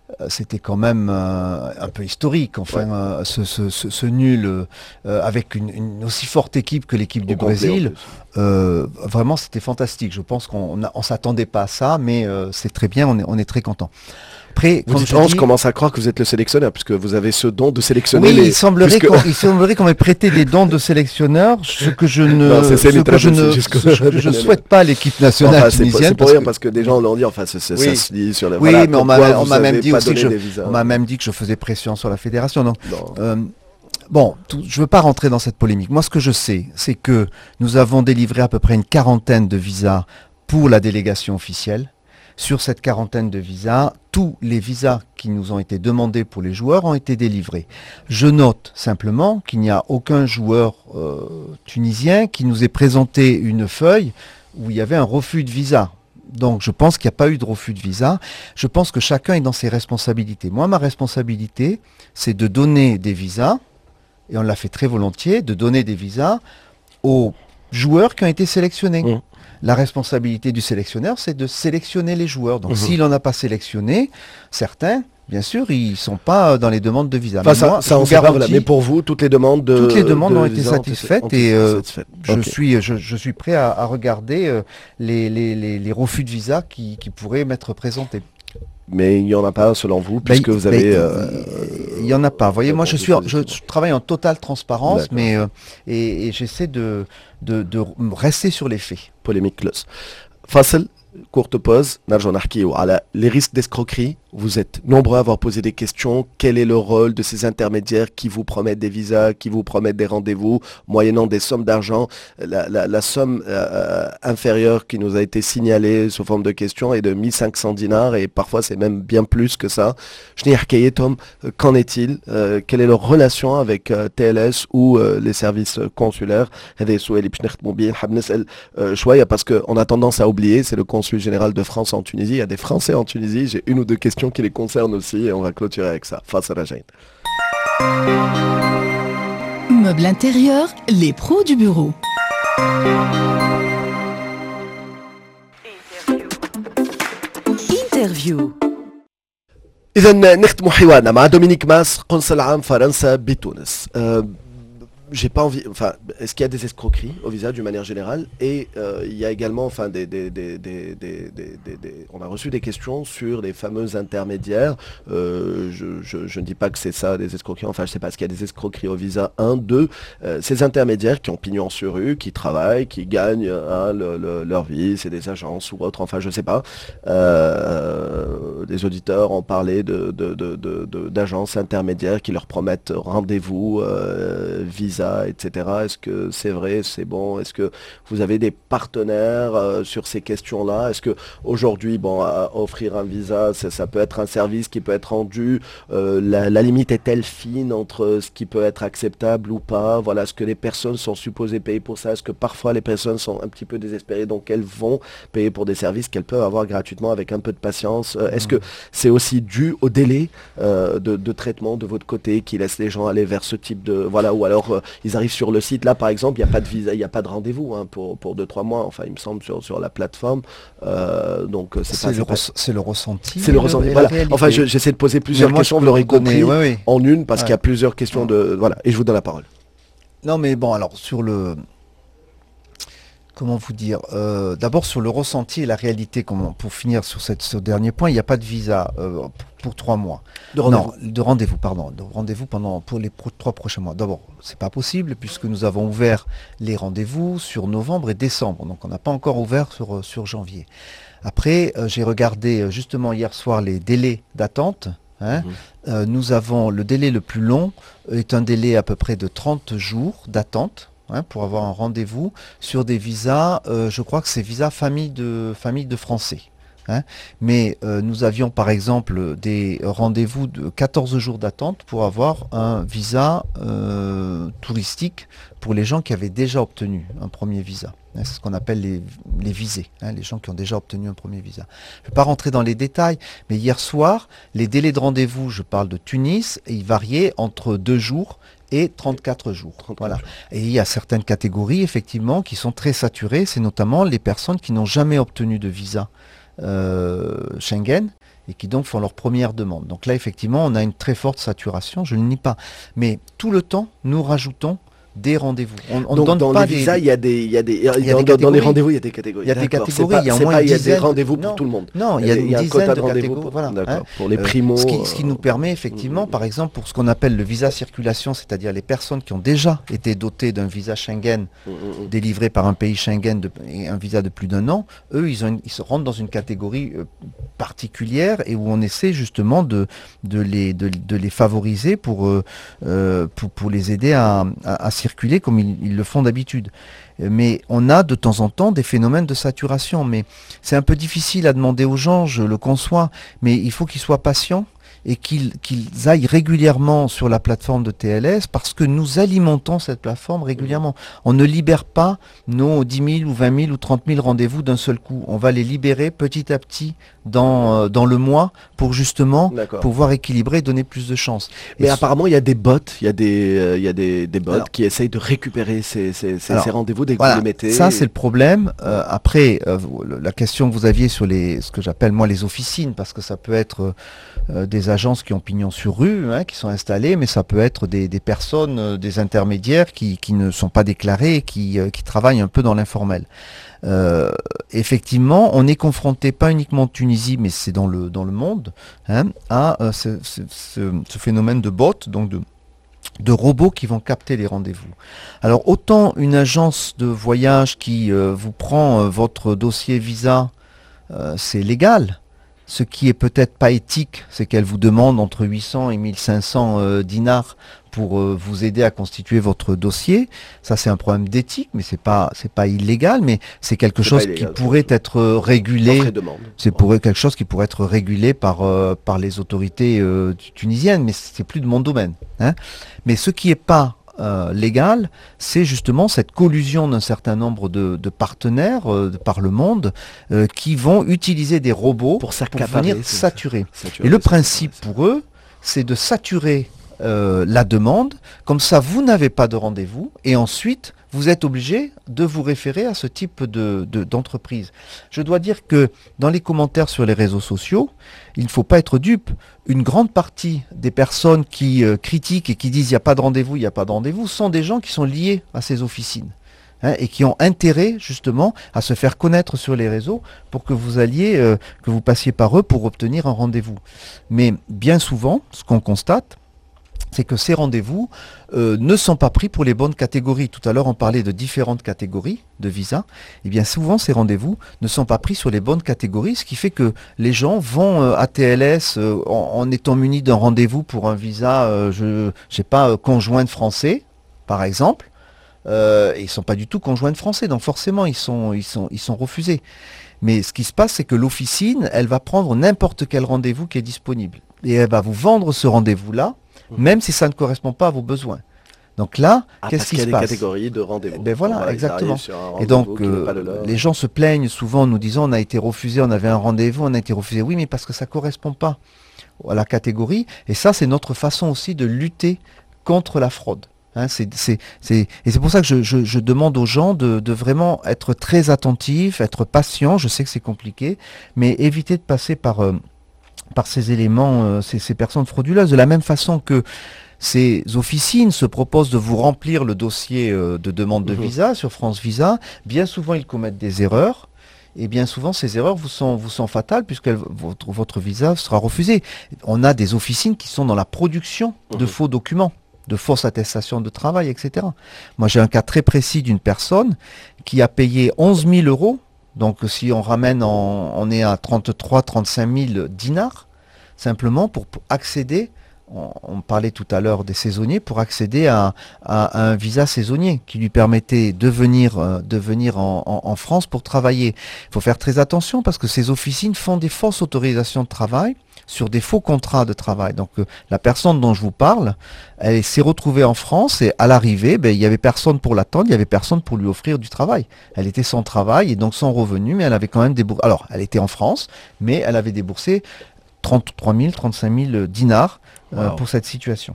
c'était quand même euh, un peu historique, enfin, ouais. euh, ce, ce, ce, ce nul euh, avec une, une aussi forte équipe que l'équipe du Brésil. Euh, vraiment, c'était fantastique. Je pense qu'on ne s'attendait pas à ça, mais euh, c'est très bien, on est, on est très content. Après, vous dites, je, dis... je commence à croire que vous êtes le sélectionneur, puisque vous avez ce don de sélectionner oui, les... il semblerait puisque... qu'on, il semblerait qu'on m'ait prêté des dons de sélectionneur, ce que je ne, non, ce que je ne, ce que je souhaite pas à l'équipe nationale enfin, tunisienne. C'est pour rien, parce que des gens l'ont dit, enfin, c est, c est, oui. ça se dit sur les... Oui, voilà, mais on m'a, on m'a même dit aussi que je, on m'a même dit que je faisais pression sur la fédération. Donc, euh, bon, tout, je ne veux pas rentrer dans cette polémique. Moi, ce que je sais, c'est que nous avons délivré à peu près une quarantaine de visas pour la délégation officielle. Sur cette quarantaine de visas, tous les visas qui nous ont été demandés pour les joueurs ont été délivrés. Je note simplement qu'il n'y a aucun joueur euh, tunisien qui nous ait présenté une feuille où il y avait un refus de visa. Donc je pense qu'il n'y a pas eu de refus de visa. Je pense que chacun est dans ses responsabilités. Moi, ma responsabilité, c'est de donner des visas, et on l'a fait très volontiers, de donner des visas aux joueurs qui ont été sélectionnés. Mmh. La responsabilité du sélectionneur, c'est de sélectionner les joueurs. Donc, mmh. s'il n'en a pas sélectionné, certains, bien sûr, ils ne sont pas dans les demandes de visa. Enfin, mais, ça, moi, ça, on garantis, pas, mais pour vous, toutes les demandes de Toutes les demandes de ont été satisfaites ont et euh, satisfaites. je, okay. suis, je, je suis prêt à, à regarder euh, les, les, les, les refus de visa qui, qui pourraient m'être présentés. Mais il n'y en a pas selon vous, puisque bah, vous avez... Euh, il n'y en a pas. Vous voyez, moi je, suis, je, je travaille en totale transparence, mais euh, et, et j'essaie de, de, de rester sur les faits. Polémique close. Fassel, courte pause. Les risques d'escroquerie, vous êtes nombreux à avoir posé des questions. Quel est le rôle de ces intermédiaires qui vous promettent des visas, qui vous promettent des rendez-vous, moyennant des sommes d'argent? La, la, la somme euh, inférieure qui nous a été signalée sous forme de questions est de mille cinq cents dinars et parfois c'est même bien plus que ça. Qu'en est-il? euh, Quelle est leur relation avec euh, T L S ou euh, les services consulaires? Parce qu'on a tendance à oublier, c'est le consul général de France en Tunisie. Il y a des Français en Tunisie. J'ai une ou deux questions qui les concernent aussi et on va clôturer avec ça. Face à la gêne. Meubles intérieurs, les pros du bureau. Interview. إذا نختم حوارنا مع دومينيك ماس قنصل عام فرنسا بتونس. أه J'ai pas envie, enfin, est-ce qu'il y a des escroqueries au visa d'une manière générale? Et euh, il y a également, enfin, des, des, des, des, des, des, des, des, on a reçu des questions sur les fameux intermédiaires. Euh, je, je, je ne dis pas que c'est ça, des escroqueries, enfin, je sais pas, est-ce qu'il y a des escroqueries au visa? Un, deux, euh, ces intermédiaires qui ont pignon sur rue, qui travaillent, qui gagnent hein, le, le, leur vie, c'est des agences ou autres, enfin, je sais pas. Euh, les auditeurs ont parlé de, de, de, de, de, d'agences intermédiaires qui leur promettent rendez-vous, euh, visa, et cetera. Est-ce que c'est vrai, c'est bon? Est-ce que vous avez des partenaires euh, sur ces questions-là? Est-ce que aujourd'hui, bon, à offrir un visa, ça, ça peut être un service qui peut être rendu? euh, la, la limite est-elle fine entre ce qui peut être acceptable ou pas? Voilà, est-ce que les personnes sont supposées payer pour ça? Est-ce que parfois les personnes sont un petit peu désespérées, donc elles vont payer pour des services qu'elles peuvent avoir gratuitement avec un peu de patience? euh, Est-ce que c'est aussi dû au délai euh, de, de traitement de votre côté qui laisse les gens aller vers ce type de... Voilà, ou alors... Euh, ils arrivent sur le site, là par exemple, il n'y a pas de visa, il n'y a pas de rendez-vous hein, pour, pour deux trois mois, enfin il me semble, sur, sur la plateforme. Euh, donc c'est pas... Le pas... C'est le ressenti. C'est le ressenti, voilà. Enfin je, j'essaie de poser plusieurs moi, questions, vous l'aurez compris, oui, oui. en une, parce ouais. qu'il y a plusieurs questions de... Voilà, et je vous donne la parole. Non mais bon, alors sur le... Comment vous dire euh, D'abord sur le ressenti et la réalité, comment, pour finir sur cette, ce dernier point, il n'y a pas de visa euh, pour, pour trois mois. De rendez-vous. Non, de rendez-vous, pardon. De rendez-vous pendant pour les pro, trois prochains mois. D'abord, c'est pas possible puisque nous avons ouvert les rendez-vous sur novembre et décembre. Donc on n'a pas encore ouvert sur, sur janvier. Après, euh, j'ai regardé justement hier soir les délais d'attente. Hein. Mmh. Euh, nous avons le délai le plus long est un délai à peu près de trente jours d'attente. Hein, pour avoir un rendez-vous sur des visas, euh, je crois que c'est visa famille de, famille de Français. Hein. Mais euh, nous avions par exemple des rendez-vous de quatorze jours d'attente pour avoir un visa euh, touristique pour les gens qui avaient déjà obtenu un premier visa. Hein, c'est ce qu'on appelle les, les visés, hein, les gens qui ont déjà obtenu un premier visa. Je ne vais pas rentrer dans les détails, mais hier soir, les délais de rendez-vous, je parle de Tunis, et ils variaient entre deux jours et trente-quatre jours. Voilà. Et il y a certaines catégories, effectivement, qui sont très saturées. C'est notamment les personnes qui n'ont jamais obtenu de visa euh, Schengen et qui donc font leur première demande. Donc là, effectivement, on a une très forte saturation, je ne le nie pas. Mais tout le temps, nous rajoutons des rendez-vous. On, on Donc donne dans pas les des- visas, il y a des, il y a des, y a dans, des dans- dans les catégories. rendez-vous, il y a des catégories. Il y a des D'accord. C'est catégories, pas- il y a au c'est moins pas, une il y a des dizaine- rendez-vous pour non. tout le monde. Non, il y a, une un dizaine quota de rendez-vous catégories. pour- Voilà, D'accord. hein. Pour les Euh, primos. ce, qui, ce qui euh, nous permet effectivement, par exemple, pour ce qu'on appelle le visa circulation, c'est-à-dire les personnes qui ont déjà été dotées d'un visa Schengen mm, mm, mm. délivré par un pays Schengen de- et un visa de plus d'un an, eux, ils, ont une- ils se rentrent dans une catégorie euh, particulière et où on essaie justement de, de, les, de, de les favoriser pour, euh, euh, pour, pour les aider à, à- à circuler comme ils, ils le font d'habitude. Mais on a de temps en temps des phénomènes de saturation. Mais c'est un peu difficile à demander aux gens, je le conçois, mais il faut qu'ils soient patients et qu'ils qu'ils aillent régulièrement sur la plateforme de T L S parce que nous alimentons cette plateforme régulièrement. On ne libère pas nos dix mille ou vingt mille ou trente mille rendez-vous d'un seul coup. On va les libérer petit à petit dans, euh, dans le mois pour justement D'accord. pouvoir équilibrer et donner plus de chance. Mais Et apparemment, il y a des bots, il y a des, euh, il y a des, des bots Alors- qui essayent de récupérer ces, ces, ces- Alors, ces rendez-vous dès que Voilà, vous les mettez. ça c'est le problème. Euh, après, euh, vous- le- la question que vous aviez sur les, ce que j'appelle moi les officines, parce que ça peut être euh, des agences qui ont pignon sur rue, hein, qui sont installées, mais ça peut être des, des personnes, euh, des intermédiaires qui, qui ne sont pas déclarés et qui, euh, qui travaillent un peu dans l'informel. Euh, effectivement, on est confronté, pas uniquement en Tunisie, mais c'est dans le, dans le monde, hein, à euh, ce, ce- ce- ce phénomène de bots, donc de, de robots qui vont capter les rendez-vous. Alors autant une agence de voyage qui euh, vous prend euh, votre dossier visa, euh, c'est légal. Ce qui est peut-être pas éthique, c'est qu'elle vous demande entre huit cents et mille cinq cents euh, dinars pour euh, vous aider à constituer votre dossier. Ça, c'est un problème d'éthique, mais c'est pas c'est pas illégal, mais c'est quelque C'est chose pas qui illégal, pourrait c'est- être euh, régulé. Offre et demande. C'est pour quelque chose qui pourrait être régulé par, euh, par les autorités euh, tu- tunisiennes, mais c'est plus de mon domaine, hein. Mais ce qui n'est pas euh, légal, c'est justement cette collusion d'un certain nombre de, de partenaires euh, de par le monde euh, qui vont utiliser des robots Pour pour s'accaparer, venir c'est- saturer. Saturer, Et le c'est- principe c'est- pour eux, c'est de saturer euh, la demande, comme ça vous n'avez pas de rendez-vous, et ensuite vous êtes obligé de vous référer à ce type de, de- d'entreprise. Je dois dire que dans les commentaires sur les réseaux sociaux, il ne faut pas être dupe. Une grande partie des personnes qui euh, critiquent et qui disent il n'y a pas de rendez-vous, il n'y a pas de rendez-vous, sont des gens qui sont liés à ces officines, hein, et qui ont intérêt justement à se faire connaître sur les réseaux pour que vous alliez, euh, que vous passiez par eux pour obtenir un rendez-vous. Mais bien souvent, ce qu'on constate, c'est que ces rendez-vous euh, ne sont pas pris pour les bonnes catégories. Tout à l'heure, on parlait de différentes catégories de visas. Et bien souvent, ces rendez-vous ne sont pas pris sur les bonnes catégories, ce qui fait que les gens vont euh, à T L S euh, en, en étant munis d'un rendez-vous pour un visa, euh, je ne sais pas, euh, conjoint de français, par exemple. Euh, et ils ne sont pas du tout conjoints de français, donc forcément, ils sont, ils sont, ils sont refusés. Mais ce qui se passe, c'est que l'officine, elle va prendre n'importe quel rendez-vous qui est disponible. Et elle va vous vendre ce rendez-vous-là, même si ça ne correspond pas à vos besoins. Donc là, Ah, qu'est-ce parce qui qu'il y se a des passe? catégories de rendez-vous. Ben voilà, Voilà, ils exactement. arrivent sur un Et rendez-vous donc, qui n'est euh, pas le leur. les gens se plaignent souvent en nous disant on a été refusé, on avait un rendez-vous, on a été refusé. Oui, mais parce que ça ne correspond pas à la catégorie. Et ça, c'est notre façon aussi de lutter contre la fraude. Hein, c'est, c'est, c'est... Et c'est pour ça que je, je- je demande aux gens de, de vraiment être très attentifs, être patients. Je sais que c'est compliqué, mais éviter de passer par, euh, par ces éléments, euh, ces, ces personnes frauduleuses. De la même façon que ces officines se proposent de vous remplir le dossier euh, de demande de Mhm. visa sur France Visa, bien souvent ils commettent des erreurs. Et bien souvent, ces erreurs vous sont, vous sont fatales puisque votre, votre visa sera refusé. On a des officines qui sont dans la production de Mhm. faux documents, de fausses attestations de travail, et cetera. Moi, j'ai un cas très précis d'une personne qui a payé onze mille euros. Donc, si on ramène, en, on est à trente-trois, trente-cinq mille dinars, simplement pour, pour accéder, on, on parlait tout à l'heure des saisonniers, pour accéder à, à- à un visa saisonnier qui lui permettait de venir, euh, de venir en, en- en France pour travailler. Il faut faire très attention parce que ces officines font des fausses autorisations de travail sur des faux contrats de travail. Donc euh, la personne dont je vous parle, elle s'est retrouvée en France et à l'arrivée, ben, il n'y avait personne pour l'attendre, il n'y avait personne pour lui offrir du travail. Elle était sans travail et donc sans revenu, mais elle avait quand même déboursé. Alors, elle était en France, mais elle avait déboursé trente-trois mille, trente-cinq mille dinars euh, Wow. pour cette situation.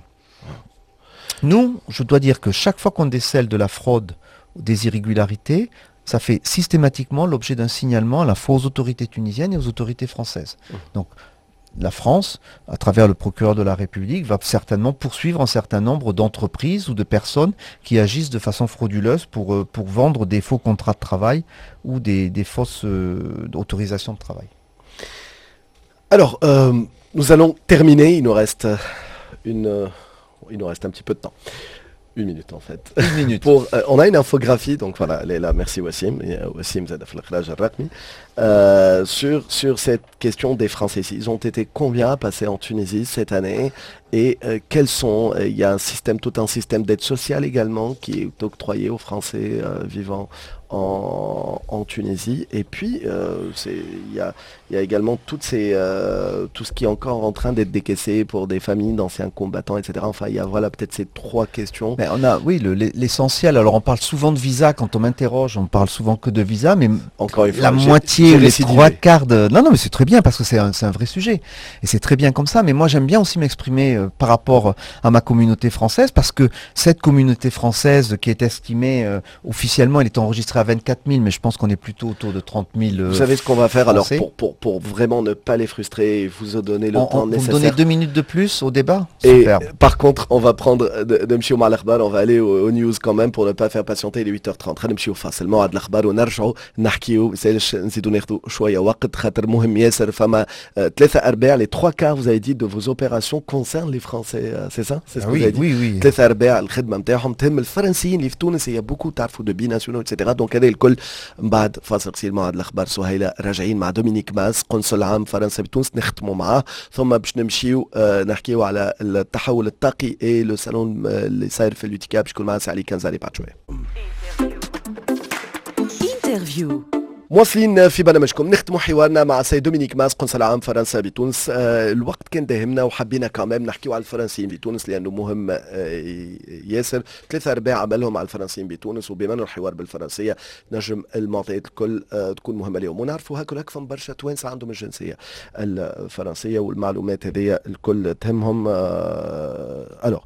Nous, je dois dire que chaque fois qu'on décèle de la fraude ou des irrégularités, ça fait systématiquement l'objet d'un signalement à la fois aux autorités tunisiennes et aux autorités françaises. Donc, la France, à travers le procureur de la République, va certainement poursuivre un certain nombre d'entreprises ou de personnes qui agissent de façon frauduleuse pour, euh, pour vendre des faux contrats de travail ou des, des fausses euh, autorisations de travail. Alors, euh, nous allons terminer, il nous reste une, euh, il nous reste un petit peu de temps. Une minute en fait. Une minute. Pour, euh, on a une infographie, donc voilà, elle est là, merci Wassim, et, euh, Wassim Zadaf Lakhraj Al-Rakmi, euh, sur, sur cette question des Français. Ils ont été combien à passer en Tunisie cette année et euh, quels sont, euh, il y a un système, tout un système d'aide sociale également qui est octroyé aux Français euh, vivant en, en Tunisie. Et puis, euh, il y a, y a également toutes ces, euh, tout ce qui est encore en train d'être décaissé pour des familles d'anciens combattants, et cetera. Enfin, il y a voilà, peut-être ces trois questions. Mais on a, oui, le- l'essentiel. Alors, on parle souvent de visa quand on m'interroge. On parle souvent que de visa, mais Encore une fois, la j'ai- moitié j'ai ou les récidivé. trois quarts de... Non, non, mais c'est très bien parce que c'est un, c'est un vrai sujet. Et c'est très bien comme ça. Mais moi, j'aime bien aussi m'exprimer euh, par rapport à ma communauté française parce que cette communauté française qui est estimée euh, officiellement, elle est enregistrée à vingt-quatre mille, mais je pense qu'on est plutôt autour de trente mille. euh, Vous savez ce qu'on va faire alors Français. pour, pour, pour vraiment ne pas les frustrer et vous donner le on- temps on- vous me nécessaire. donnez deux minutes de plus au débat. Et Super. euh, par contre, on va prendre de de نمشيو مع الأخبار, on va aller aux, aux news quand même pour ne pas faire patienter, il est huit heures trente. خلينا نمشيو فاصل موعد الأخبار ونرجعوا نحكيو, ما يسالش نزيدوا ناخذوا شوية وقت خاطر مهم ياسر. فما آه، ثلاثة أرباع, les trois quarts vous avez dit de vos opérations concernent les Français, euh, c'est ça? C'est ce Ah que vous oui, avez dit? oui, oui. ثلاثة أرباع الخدمة نتاعهم تهم الفرنسيين اللي في تونس, il y a beaucoup تعرفوا de binationaux et cetera. دونك هذا الكل من بعد فاصل قصير موعد الأخبار سهيلة. راجعين مع دومينيك ماس قنصل عام فرنسا بتونس, نختموا معاه ثم باش نمشيو آه، نحكيو على التحول الطاقي اي لو سالون آه، اللي صاير في اليوتيكا باش يكون معنا سعلي كنزالي بعد شويه. Interview. مواصلين في برنامجكم, نختموا حوارنا مع السيد دومينيك ماس قنصل عام فرنسا بتونس. آه، الوقت كان داهمنا وحبينا كمان نحكيو على الفرنسيين بتونس لانه مهم آه، ياسر. ثلاثة ارباع عملهم على الفرنسيين بتونس, وبما انه الحوار بالفرنسيه نجم المعطيات الكل آه، تكون مهمه اليوم. ونعرفوا هكا هكا برشا توانسه عندهم الجنسيه الفرنسيه والمعلومات هذه الكل تهمهم. الوغ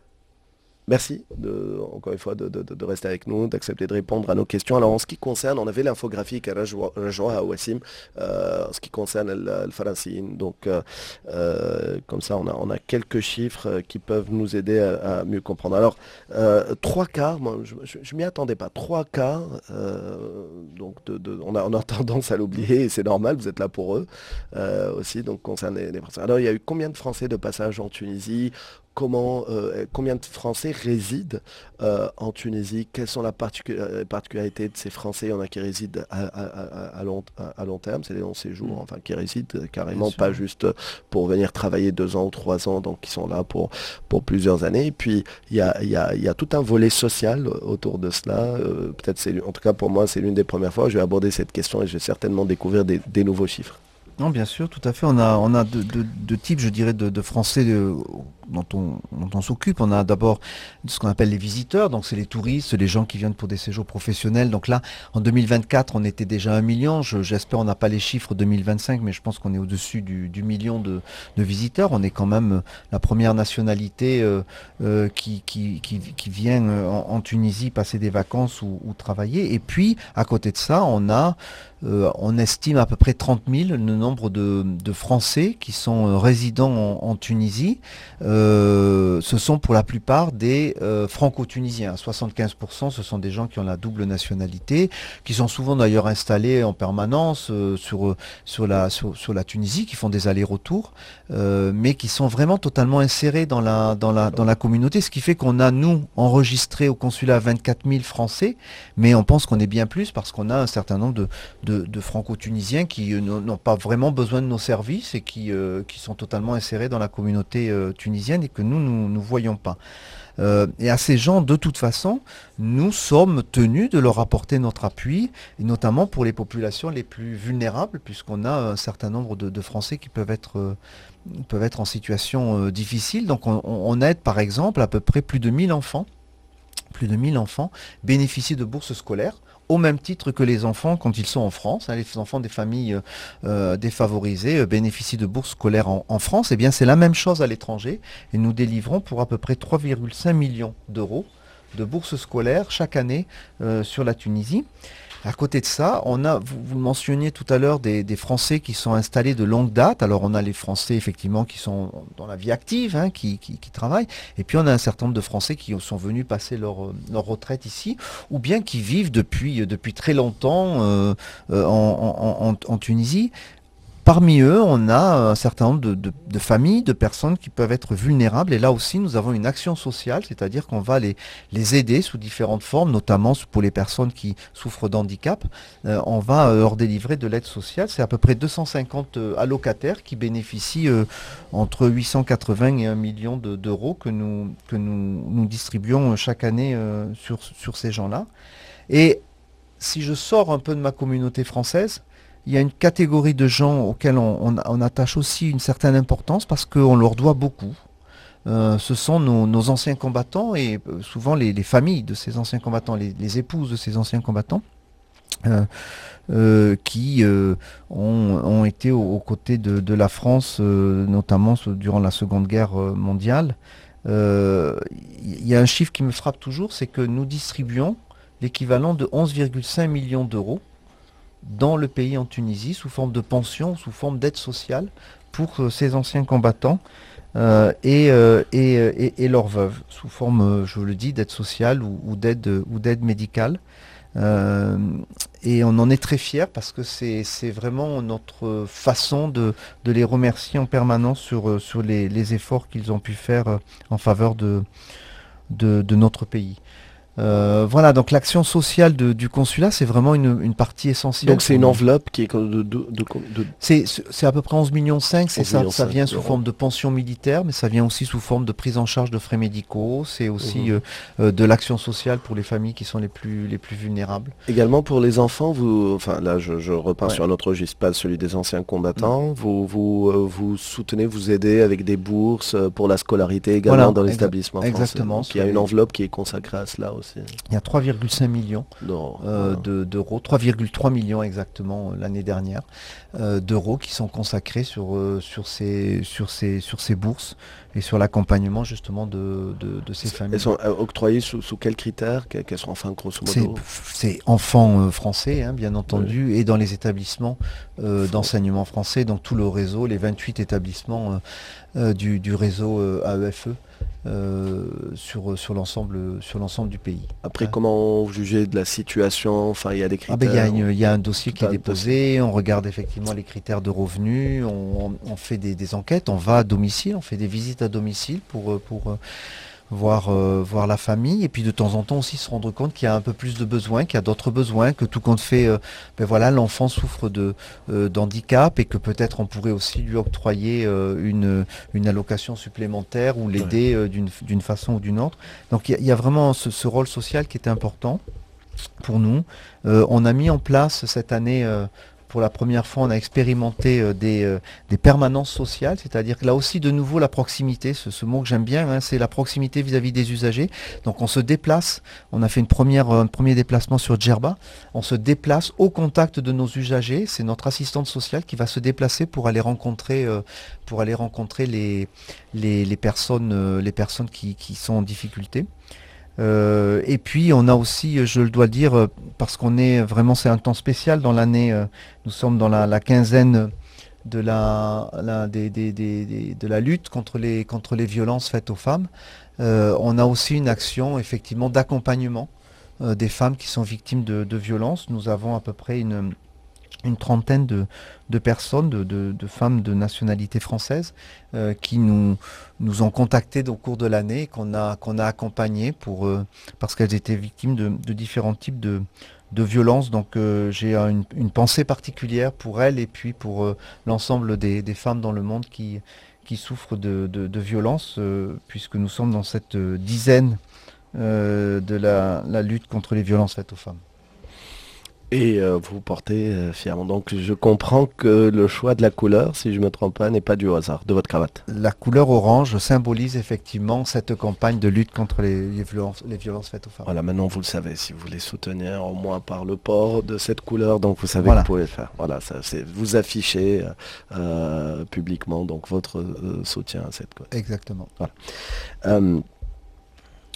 Merci de, encore une fois de, de, de rester avec nous, d'accepter de répondre à nos questions. Alors en ce qui concerne, on avait l'infographie qui a rejoint à Wassim, euh, en ce qui concerne le, le Faransine. Donc euh, euh, comme ça on a, on a quelques chiffres qui peuvent nous aider à, à mieux comprendre. Alors euh, trois quarts, moi, je ne m'y attendais pas, trois quarts, euh, donc de, de, on, a, on a tendance à l'oublier et c'est normal, vous êtes là pour eux euh, aussi, donc concerne les, les Français. Alors il y a eu combien de Français de passage en Tunisie? Comment, euh, combien de Français résident euh, en Tunisie? Quelles sont les particu particularités de ces Français? Il y en a qui résident à, à, à, à, long, à, à long terme, c'est les longs séjours, enfin qui résident carrément, pas juste pour venir travailler deux ans ou trois ans, donc qui sont là pour, pour plusieurs années. Et puis il y a, y, a, y a tout un volet social autour de cela. Euh, peut-être c'est, en tout cas pour moi, c'est l'une des premières fois que je vais aborder cette question et je vais certainement découvrir des, des nouveaux chiffres. Non, bien sûr, tout à fait. On a, on a deux, deux, deux types, je dirais, de, de Français de, dont on, dont on s'occupe. On a d'abord ce qu'on appelle les visiteurs, donc c'est les touristes, les gens qui viennent pour des séjours professionnels. Donc là, en deux mille vingt-quatre, on était déjà un million. Je, j'espère, on n'a pas les chiffres deux mille vingt-cinq, mais je pense qu'on est au-dessus du, du million de, de visiteurs. On est quand même la première nationalité euh, euh, qui, qui, qui, qui vient en, en Tunisie passer des vacances ou, ou travailler. Et puis, à côté de ça, on a Euh, on estime à peu près trente mille le nombre de, de Français qui sont euh, résidents en, en Tunisie. Euh, ce sont pour la plupart des euh, franco-tunisiens. soixante-quinze pour cent, ce sont des gens qui ont la double nationalité, qui sont souvent d'ailleurs installés en permanence euh, sur, sur, la, sur, sur la Tunisie, qui font des allers-retours, euh, mais qui sont vraiment totalement insérés dans la, dans la, dans la communauté, ce qui fait qu'on a, nous, enregistré au consulat vingt-quatre mille Français, mais on pense qu'on est bien plus parce qu'on a un certain nombre de, de De, de franco-tunisiens qui euh, n'ont pas vraiment besoin de nos services et qui, euh, qui sont totalement insérés dans la communauté euh, tunisienne et que nous, nous ne voyons pas. Euh, et à ces gens, de toute façon, nous sommes tenus de leur apporter notre appui, et notamment pour les populations les plus vulnérables, puisqu'on a un certain nombre de, de Français qui peuvent être, euh, peuvent être en situation euh, difficile. Donc on, on aide par exemple à peu près plus de mille enfants, plus de mille enfants bénéficient de bourses scolaires, au même titre que les enfants quand ils sont en France. Hein, les enfants des familles euh, défavorisées euh, bénéficient de bourses scolaires en, en France. Eh bien, c'est la même chose à l'étranger. Et nous délivrons pour à peu près trois virgule cinq millions d'euros de bourses scolaires chaque année euh, sur la Tunisie. À côté de ça, on a, vous, vous mentionniez tout à l'heure des, des Français qui sont installés de longue date. Alors on a les Français effectivement qui sont dans la vie active, hein, qui, qui, qui travaillent. Et puis on a un certain nombre de Français qui sont venus passer leur, leur retraite ici, ou bien qui vivent depuis, depuis très longtemps euh, euh, en, en, en, en Tunisie. Parmi eux, on a un certain nombre de, de, de familles, de personnes qui peuvent être vulnérables. Et là aussi, nous avons une action sociale, c'est-à-dire qu'on va les, les aider sous différentes formes, notamment pour les personnes qui souffrent d'handicap. Euh, on va euh, leur délivrer de l'aide sociale. C'est à peu près deux cent cinquante euh, allocataires qui bénéficient euh, entre huit cent quatre-vingts et un million de, d'euros que nous, que nous, nous distribuons chaque année euh, sur, sur ces gens-là. Et si je sors un peu de ma communauté française, il y a une catégorie de gens auxquels on, on, on attache aussi une certaine importance parce qu'on leur doit beaucoup. Euh, ce sont nos, nos anciens combattants et euh, souvent les, les familles de ces anciens combattants, les, les épouses de ces anciens combattants, euh, euh, qui euh, ont, ont été aux, aux côtés de, de la France, euh, notamment durant la Seconde Guerre mondiale. Euh, il y a un chiffre qui me frappe toujours, c'est que nous distribuons l'équivalent de onze virgule cinq millions d'euros dans le pays en Tunisie, sous forme de pension, sous forme d'aide sociale pour euh, ces anciens combattants euh, et, euh, et, et, et leurs veuves, sous forme, euh, je le dis, d'aide sociale ou, ou d'aide ou d'aide médicale. Euh, et on en est très fiers parce que c'est c'est vraiment notre façon de, de les remercier en permanence sur, sur les, les efforts qu'ils ont pu faire en faveur de, de, de notre pays. Euh, voilà, donc l'action sociale de, du consulat, c'est vraiment une, une partie essentielle. Donc c'est une enveloppe qui est de... de, de, de... C'est c'est à peu près onze millions cinq, c'est ça, ça vient sous euros. forme de pension militaire, mais ça vient aussi sous forme de prise en charge de frais médicaux. C'est aussi mmh. euh, de l'action sociale pour les familles qui sont les plus, les plus vulnérables. Également pour les enfants, vous, enfin là je, je repars ouais. sur un autre registre, pas celui des anciens combattants, mmh. vous, vous, euh, vous soutenez, vous aidez avec des bourses pour la scolarité également voilà, dans les établissements français. Exactement. Donc, il y a une enveloppe qui est consacrée à cela aussi. Il y a trois virgule cinq millions non, euh, voilà. de, d'euros, trois virgule trois millions exactement l'année dernière, euh, d'euros qui sont consacrés sur, euh, sur, ces, sur, ces, sur ces bourses et sur l'accompagnement justement de, de, de ces familles. Elles sont octroyées sous, sous quels critères? Qu'elles sont enfin grosso modo? C'est enfants euh, français, hein, bien entendu, oui. Et dans les établissements euh, d'enseignement français, donc tout le réseau, les vingt-huit établissements euh, euh, du, du réseau euh, A E F E. Euh, sur, sur l'ensemble sur l'ensemble du pays. Après, hein. Comment vous jugez de la situation? Enfin, il y a des critères. Ah ben, il y a une, il y a un dossier qui est déposé, on regarde effectivement les critères de revenus, on, on fait des, des enquêtes, on va à domicile, on fait des visites à domicile pour, pour voir, euh, voir la famille, et puis de temps en temps aussi se rendre compte qu'il y a un peu plus de besoins, qu'il y a d'autres besoins, que tout compte fait, euh, ben voilà, l'enfant souffre de euh, d'handicap et que peut-être on pourrait aussi lui octroyer euh, une, une allocation supplémentaire ou l'aider euh, d'une d'une façon ou d'une autre. Donc il y, y a vraiment ce, ce rôle social qui est important pour nous. Euh, on a mis en place cette année euh, pour la première fois, on a expérimenté euh, des, euh, des permanences sociales, c'est-à-dire que là aussi, de nouveau, la proximité, ce, ce mot que j'aime bien, hein, c'est la proximité vis-à-vis des usagers. Donc on se déplace, on a fait une première, un premier déplacement sur Djerba, on se déplace au contact de nos usagers, c'est notre assistante sociale qui va se déplacer pour aller rencontrer, euh, pour aller rencontrer les, les, les personnes, euh, les personnes qui, qui sont en difficulté. Euh, et puis on a aussi, je le dois le dire, parce qu'on est vraiment, c'est un temps spécial dans l'année, euh, nous sommes dans la, la quinzaine de la, la, des, des, des, des, de la lutte contre les, contre les violences faites aux femmes. Euh, on a aussi une action effectivement d'accompagnement euh, des femmes qui sont victimes de, de violences. Nous avons à peu près une... une trentaine de, de personnes, de, de, de femmes de nationalité française euh, qui nous, nous ont contactés au cours de l'année et qu'on a, qu'on a accompagnées pour, euh, parce qu'elles étaient victimes de, de différents types de, de violences. Donc euh, j'ai une, une pensée particulière pour elles et puis pour euh, l'ensemble des, des femmes dans le monde qui, qui souffrent de, de, de violences, euh, puisque nous sommes dans cette euh, dizaine euh, de la, la lutte contre les violences faites aux femmes. Et euh, vous portez euh, fièrement. Donc je comprends que le choix de la couleur, si je ne me trompe pas, n'est pas du hasard, de votre cravate. La couleur orange symbolise effectivement cette campagne de lutte contre les, les, violences, les violences faites aux femmes. Voilà, maintenant vous le savez, si vous voulez soutenir au moins par le port de cette couleur, donc vous savez voilà. que vous pouvez le faire. Voilà, ça, c'est vous affichez euh, publiquement donc votre euh, soutien à cette cause. Exactement. Voilà. Euh,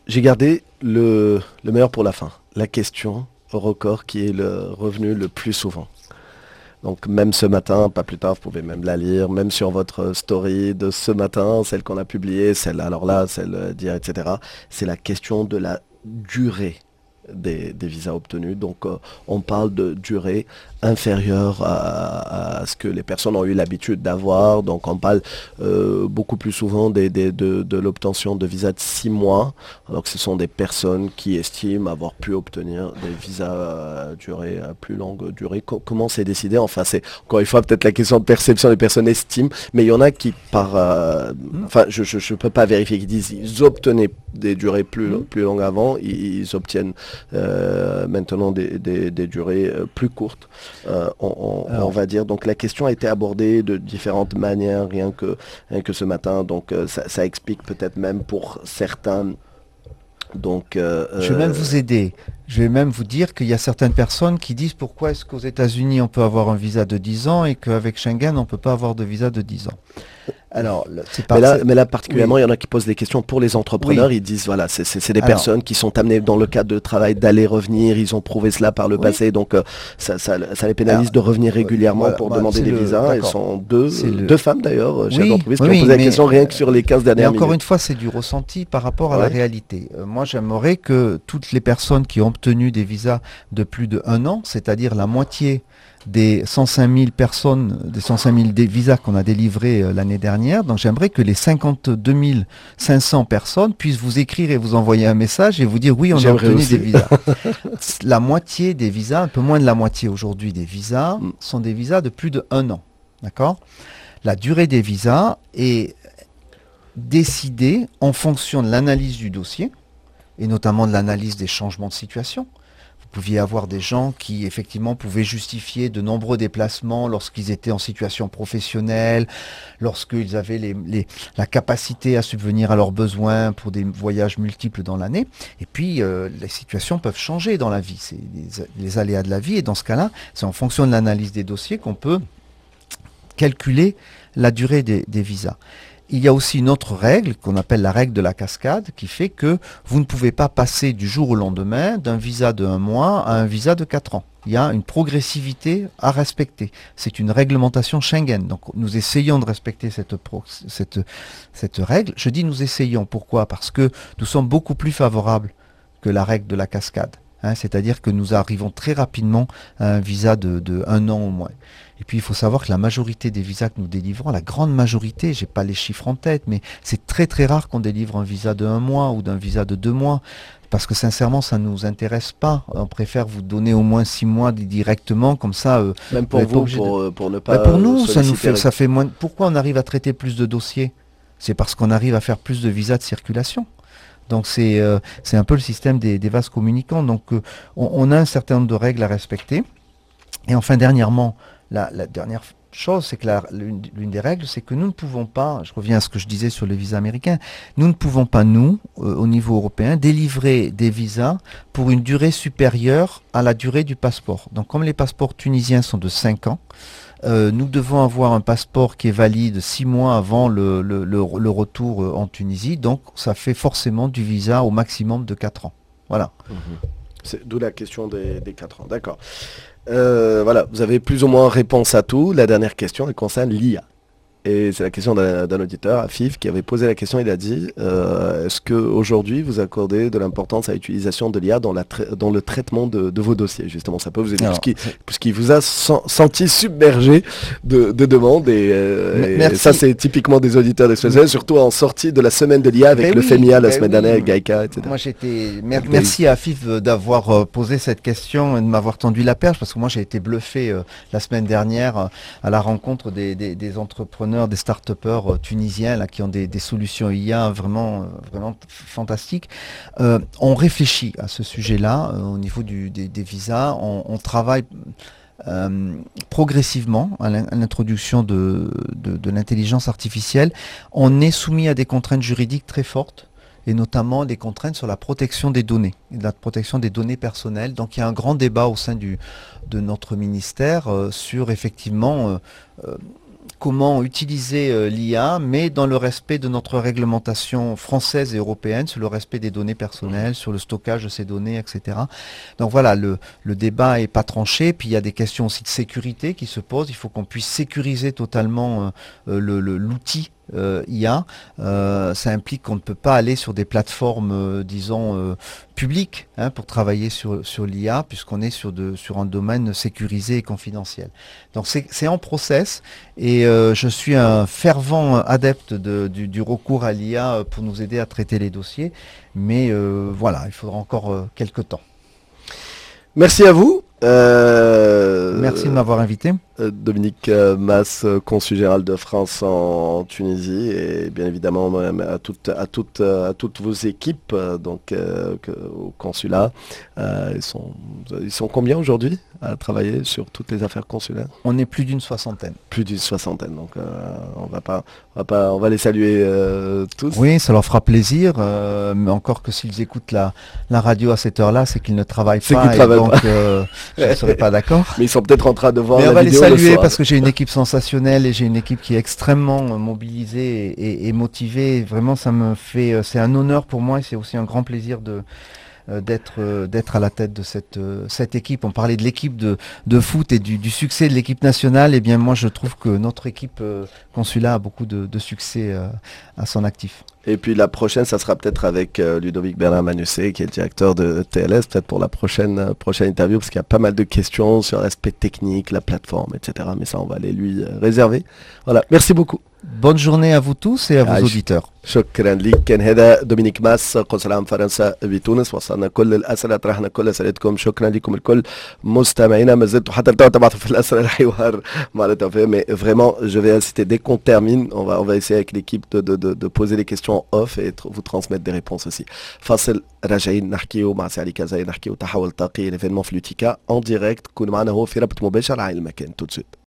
j'ai gardé le, le meilleur pour la fin. La question au record qui est le revenu le plus souvent. Donc même ce matin, pas plus tard, vous pouvez même la lire, même sur votre story de ce matin, celle qu'on a publiée, celle alors là, celle d'hier, et cetera. C'est la question de la durée des, des visas obtenus. Donc euh, on parle de durée inférieure à, à ce que les personnes ont eu l'habitude d'avoir. Donc on parle euh, beaucoup plus souvent des, des, de, de l'obtention de visas de six mois. Alors que ce sont des personnes qui estiment avoir pu obtenir des visas à durée à plus longue durée. Co- comment c'est décidé? Enfin, c'est encore une fois peut-être la question de perception, les personnes estiment, mais il y en a qui par euh, enfin je ne peux pas vérifier, qui disent ils obtenaient des durées plus, Mmh. plus longues avant, ils, ils obtiennent euh, maintenant des, des, des durées euh, plus courtes. Euh, on, on, Alors. on va dire. Donc la question a été abordée de différentes manières, rien que, rien que ce matin. Donc euh, ça, ça explique peut-être même pour certains. Donc, euh, Je vais même euh, vous aider. Je vais même vous dire qu'il y a certaines personnes qui disent pourquoi est-ce qu'aux États-Unis on peut avoir un visa de dix ans et qu'avec Schengen on ne peut pas avoir de visa de dix ans. Alors, là, c'est pas mais, là, c'est- mais là, particulièrement, oui. il y en a qui posent des questions pour les entrepreneurs. Ils disent, voilà, c'est c'est- c'est des Alors. personnes qui sont amenées dans le cadre de travail d'aller revenir. Ils ont prouvé cela par le Oui. passé. Donc, euh, ça, ça, ça les pénalise Alors, de revenir régulièrement voilà, pour bah, demander c'est des le- visas. Elles d'accord. sont deux, C'est le- deux femmes d'ailleurs, euh, chefs Oui, d'entreprise, oui, qui ont oui, posé la mais, question rien que euh, sur les quinze Mais dernières encore minutes. une fois, c'est du ressenti par rapport à la Ouais. réalité. Euh, moi, j'aimerais que toutes les personnes qui ont obtenu des visas de plus de un an, c'est-à-dire la moitié des cent cinq mille personnes, des cent cinq mille des visas qu'on a délivrés euh, l'année dernière, donc j'aimerais que les cinquante-deux mille cinq cents personnes puissent vous écrire et vous envoyer un message et vous dire oui, on a J'aimerais obtenu aussi. des visas. La moitié des visas, un peu moins de la moitié aujourd'hui des visas, Mm. sont des visas de plus de un an. D'accord? La durée des visas est décidée en fonction de l'analyse du dossier et notamment de l'analyse des changements de situation. Vous pouviez avoir des gens qui effectivement pouvaient justifier de nombreux déplacements lorsqu'ils étaient en situation professionnelle, lorsqu'ils avaient les- les- la capacité à subvenir à leurs besoins pour des voyages multiples dans l'année. Et puis euh, les situations peuvent changer dans la vie, c'est les, les aléas de la vie. Et dans ce cas-là, c'est en fonction de l'analyse des dossiers qu'on peut calculer la durée des, des visas. Il y a aussi une autre règle qu'on appelle la règle de la cascade qui fait que vous ne pouvez pas passer du jour au lendemain d'un visa de un mois à un visa de quatre ans. Il y a une progressivité à respecter. C'est une réglementation Schengen. Donc nous essayons de respecter cette, pro- cette, cette règle. Je dis nous essayons. Pourquoi? Parce que nous sommes beaucoup plus favorables que la règle de la cascade. Hein, c'est-à-dire que nous arrivons très rapidement à un visa de, de un an au moins. Et puis il faut savoir que la majorité des visas que nous délivrons, la grande majorité, j'ai pas les chiffres en tête, mais c'est très très rare qu'on délivre un visa de un mois ou d'un visa de deux mois. Parce que sincèrement, ça ne nous intéresse pas. On préfère vous donner au moins six mois directement, comme ça. euh, Même pour vous êtes pas vous, obligé pour, euh, pour ne pas. bah, pour nous, ça nous solliciter fait, ça fait moins. Pourquoi on arrive à traiter plus de dossiers? C'est parce qu'on arrive à faire plus de visas de circulation. Donc c'est euh, c'est un peu le système des, des vases communicants. Donc euh, on, on a un certain nombre de règles à respecter. Et enfin, dernièrement, la, la dernière chose, c'est que la- l'une l'une des règles, c'est que nous ne pouvons pas, je reviens à ce que je disais sur les visas américains, nous ne pouvons pas, nous, euh, au niveau européen, délivrer des visas pour une durée supérieure à la durée du passeport. Donc comme les passeports tunisiens sont de cinq ans, euh, nous devons avoir un passeport qui est valide six mois avant le, le, le, le retour euh, en Tunisie. Donc ça fait forcément du visa au maximum de quatre ans. Voilà. Mhm. C'est d'où la question des, des quatre ans. D'accord. Euh, voilà, vous avez plus ou moins réponse à tout. La dernière question, elle concerne l'I A. Et c'est la question d'un d'un auditeur, Afif, qui avait posé la question. Il a dit euh, est-ce qu'aujourd'hui vous accordez de l'importance à l'utilisation de l'I A dans, la trai- dans le traitement de, de vos dossiers? Justement, ça peut vous aider, Alors, puisqu'il puisqu'il vous a sen- senti submergé de, de demandes. Et, euh, M- et merci. ça, c'est typiquement des auditeurs d'Express, surtout en sortie de la semaine de l'I A avec Ben le oui, FEMIA la ben semaine oui. dernière, avec Gaïka, et cetera. Moi j'étais. mer- Ben merci à Afif euh, d'avoir euh, posé cette question et de m'avoir tendu la perche parce que moi j'ai été bluffé euh, la semaine dernière euh, à la rencontre des, des, des entrepreneurs, des start-upers euh, tunisiens là, qui ont des, des solutions I A vraiment, euh, vraiment fantastiques. Euh, on réfléchit à ce sujet-là euh, au niveau du, des, des visas. On, on travaille. Euh, progressivement à l'in- à l'introduction de, de, de l'intelligence artificielle. On est soumis à des contraintes juridiques très fortes et notamment des contraintes sur la protection des données, et de la protection des données personnelles. Donc il y a un grand débat au sein du, de notre ministère euh, sur effectivement euh, euh, comment utiliser euh, l'I A, mais dans le respect de notre réglementation française et européenne, sur le respect des données personnelles, sur le stockage de ces données, et cetera. Donc voilà, le, le débat est pas tranché. Puis il y a des questions aussi de sécurité qui se posent. Il faut qu'on puisse sécuriser totalement euh, le, le, l'outil Euh, I A. Euh, ça implique qu'on ne peut pas aller sur des plateformes, euh, disons, euh, publiques hein, pour travailler sur, sur l'I A, puisqu'on est sur, de, sur un domaine sécurisé et confidentiel. Donc c'est, c'est en process, et euh, je suis un fervent adepte de, du, du recours à l'I A pour nous aider à traiter les dossiers, mais euh, voilà, il faudra encore euh, quelques temps. Merci à vous. Euh, Merci de m'avoir invité. Dominique Mas, consul général de France en Tunisie, et bien évidemment à toutes, à toutes, à toutes vos équipes donc, euh, au consulat. Euh, ils, sont, ils sont combien aujourd'hui à travailler sur toutes les affaires consulaires? On est plus d'une soixantaine. Plus d'une soixantaine, donc euh, on va pas, on va pas, on va les saluer euh, tous. Oui, ça leur fera plaisir, euh, mais encore que s'ils écoutent la, la radio à cette heure-là, c'est qu'ils ne travaillent c'est pas, qu'ils et travaillent donc pas. Euh, je ne serais pas d'accord. Mais ils sont peut-être en train de voir Mais la on va les vidéo le saluer soir. parce que j'ai une équipe sensationnelle et j'ai une équipe qui est extrêmement mobilisée et, et, et motivée. Et vraiment, ça me fait, c'est un honneur pour moi et c'est aussi un grand plaisir de d'être d'être à la tête de cette cette équipe. On parlait de l'équipe de de foot et du, du succès de l'équipe nationale. Et bien moi, je trouve que notre équipe consulat a beaucoup de, de succès à son actif. Et puis la prochaine, ça sera peut-être avec euh, Ludovic Bernard-Manussé, qui est le directeur de T L S, peut-être pour la prochaine, euh, prochaine interview, parce qu'il y a pas mal de questions sur l'aspect technique, la plateforme, et cetera. Mais ça, on va aller lui euh, réserver. Voilà, merci beaucoup. Bonne journée à vous tous et à vos عايش. auditeurs. شكرا ليك. كان هذا دومينيك ماس قنصل عام فرنسا بتونس. وصلنا كل الاسئله، طرحنا كل اسئلتكم. شكرا لكم الكل مستمعينا. ما زلتوا حتى تبعتوا في الاسئله الحوار مع التوفيق. Mais vraiment, je vais insister dès qu'on termine, on va on va essayer avec l'équipe de de de, de poser des questions off et vous transmettre des réponses aussi. فاصل راجعين نحكيو مع سالي كازاي، نحكيو تحول طاقي، l'événement في لوتيكا en direct. كونوا معنا هو في ربط مباشر على المكان tout de suite.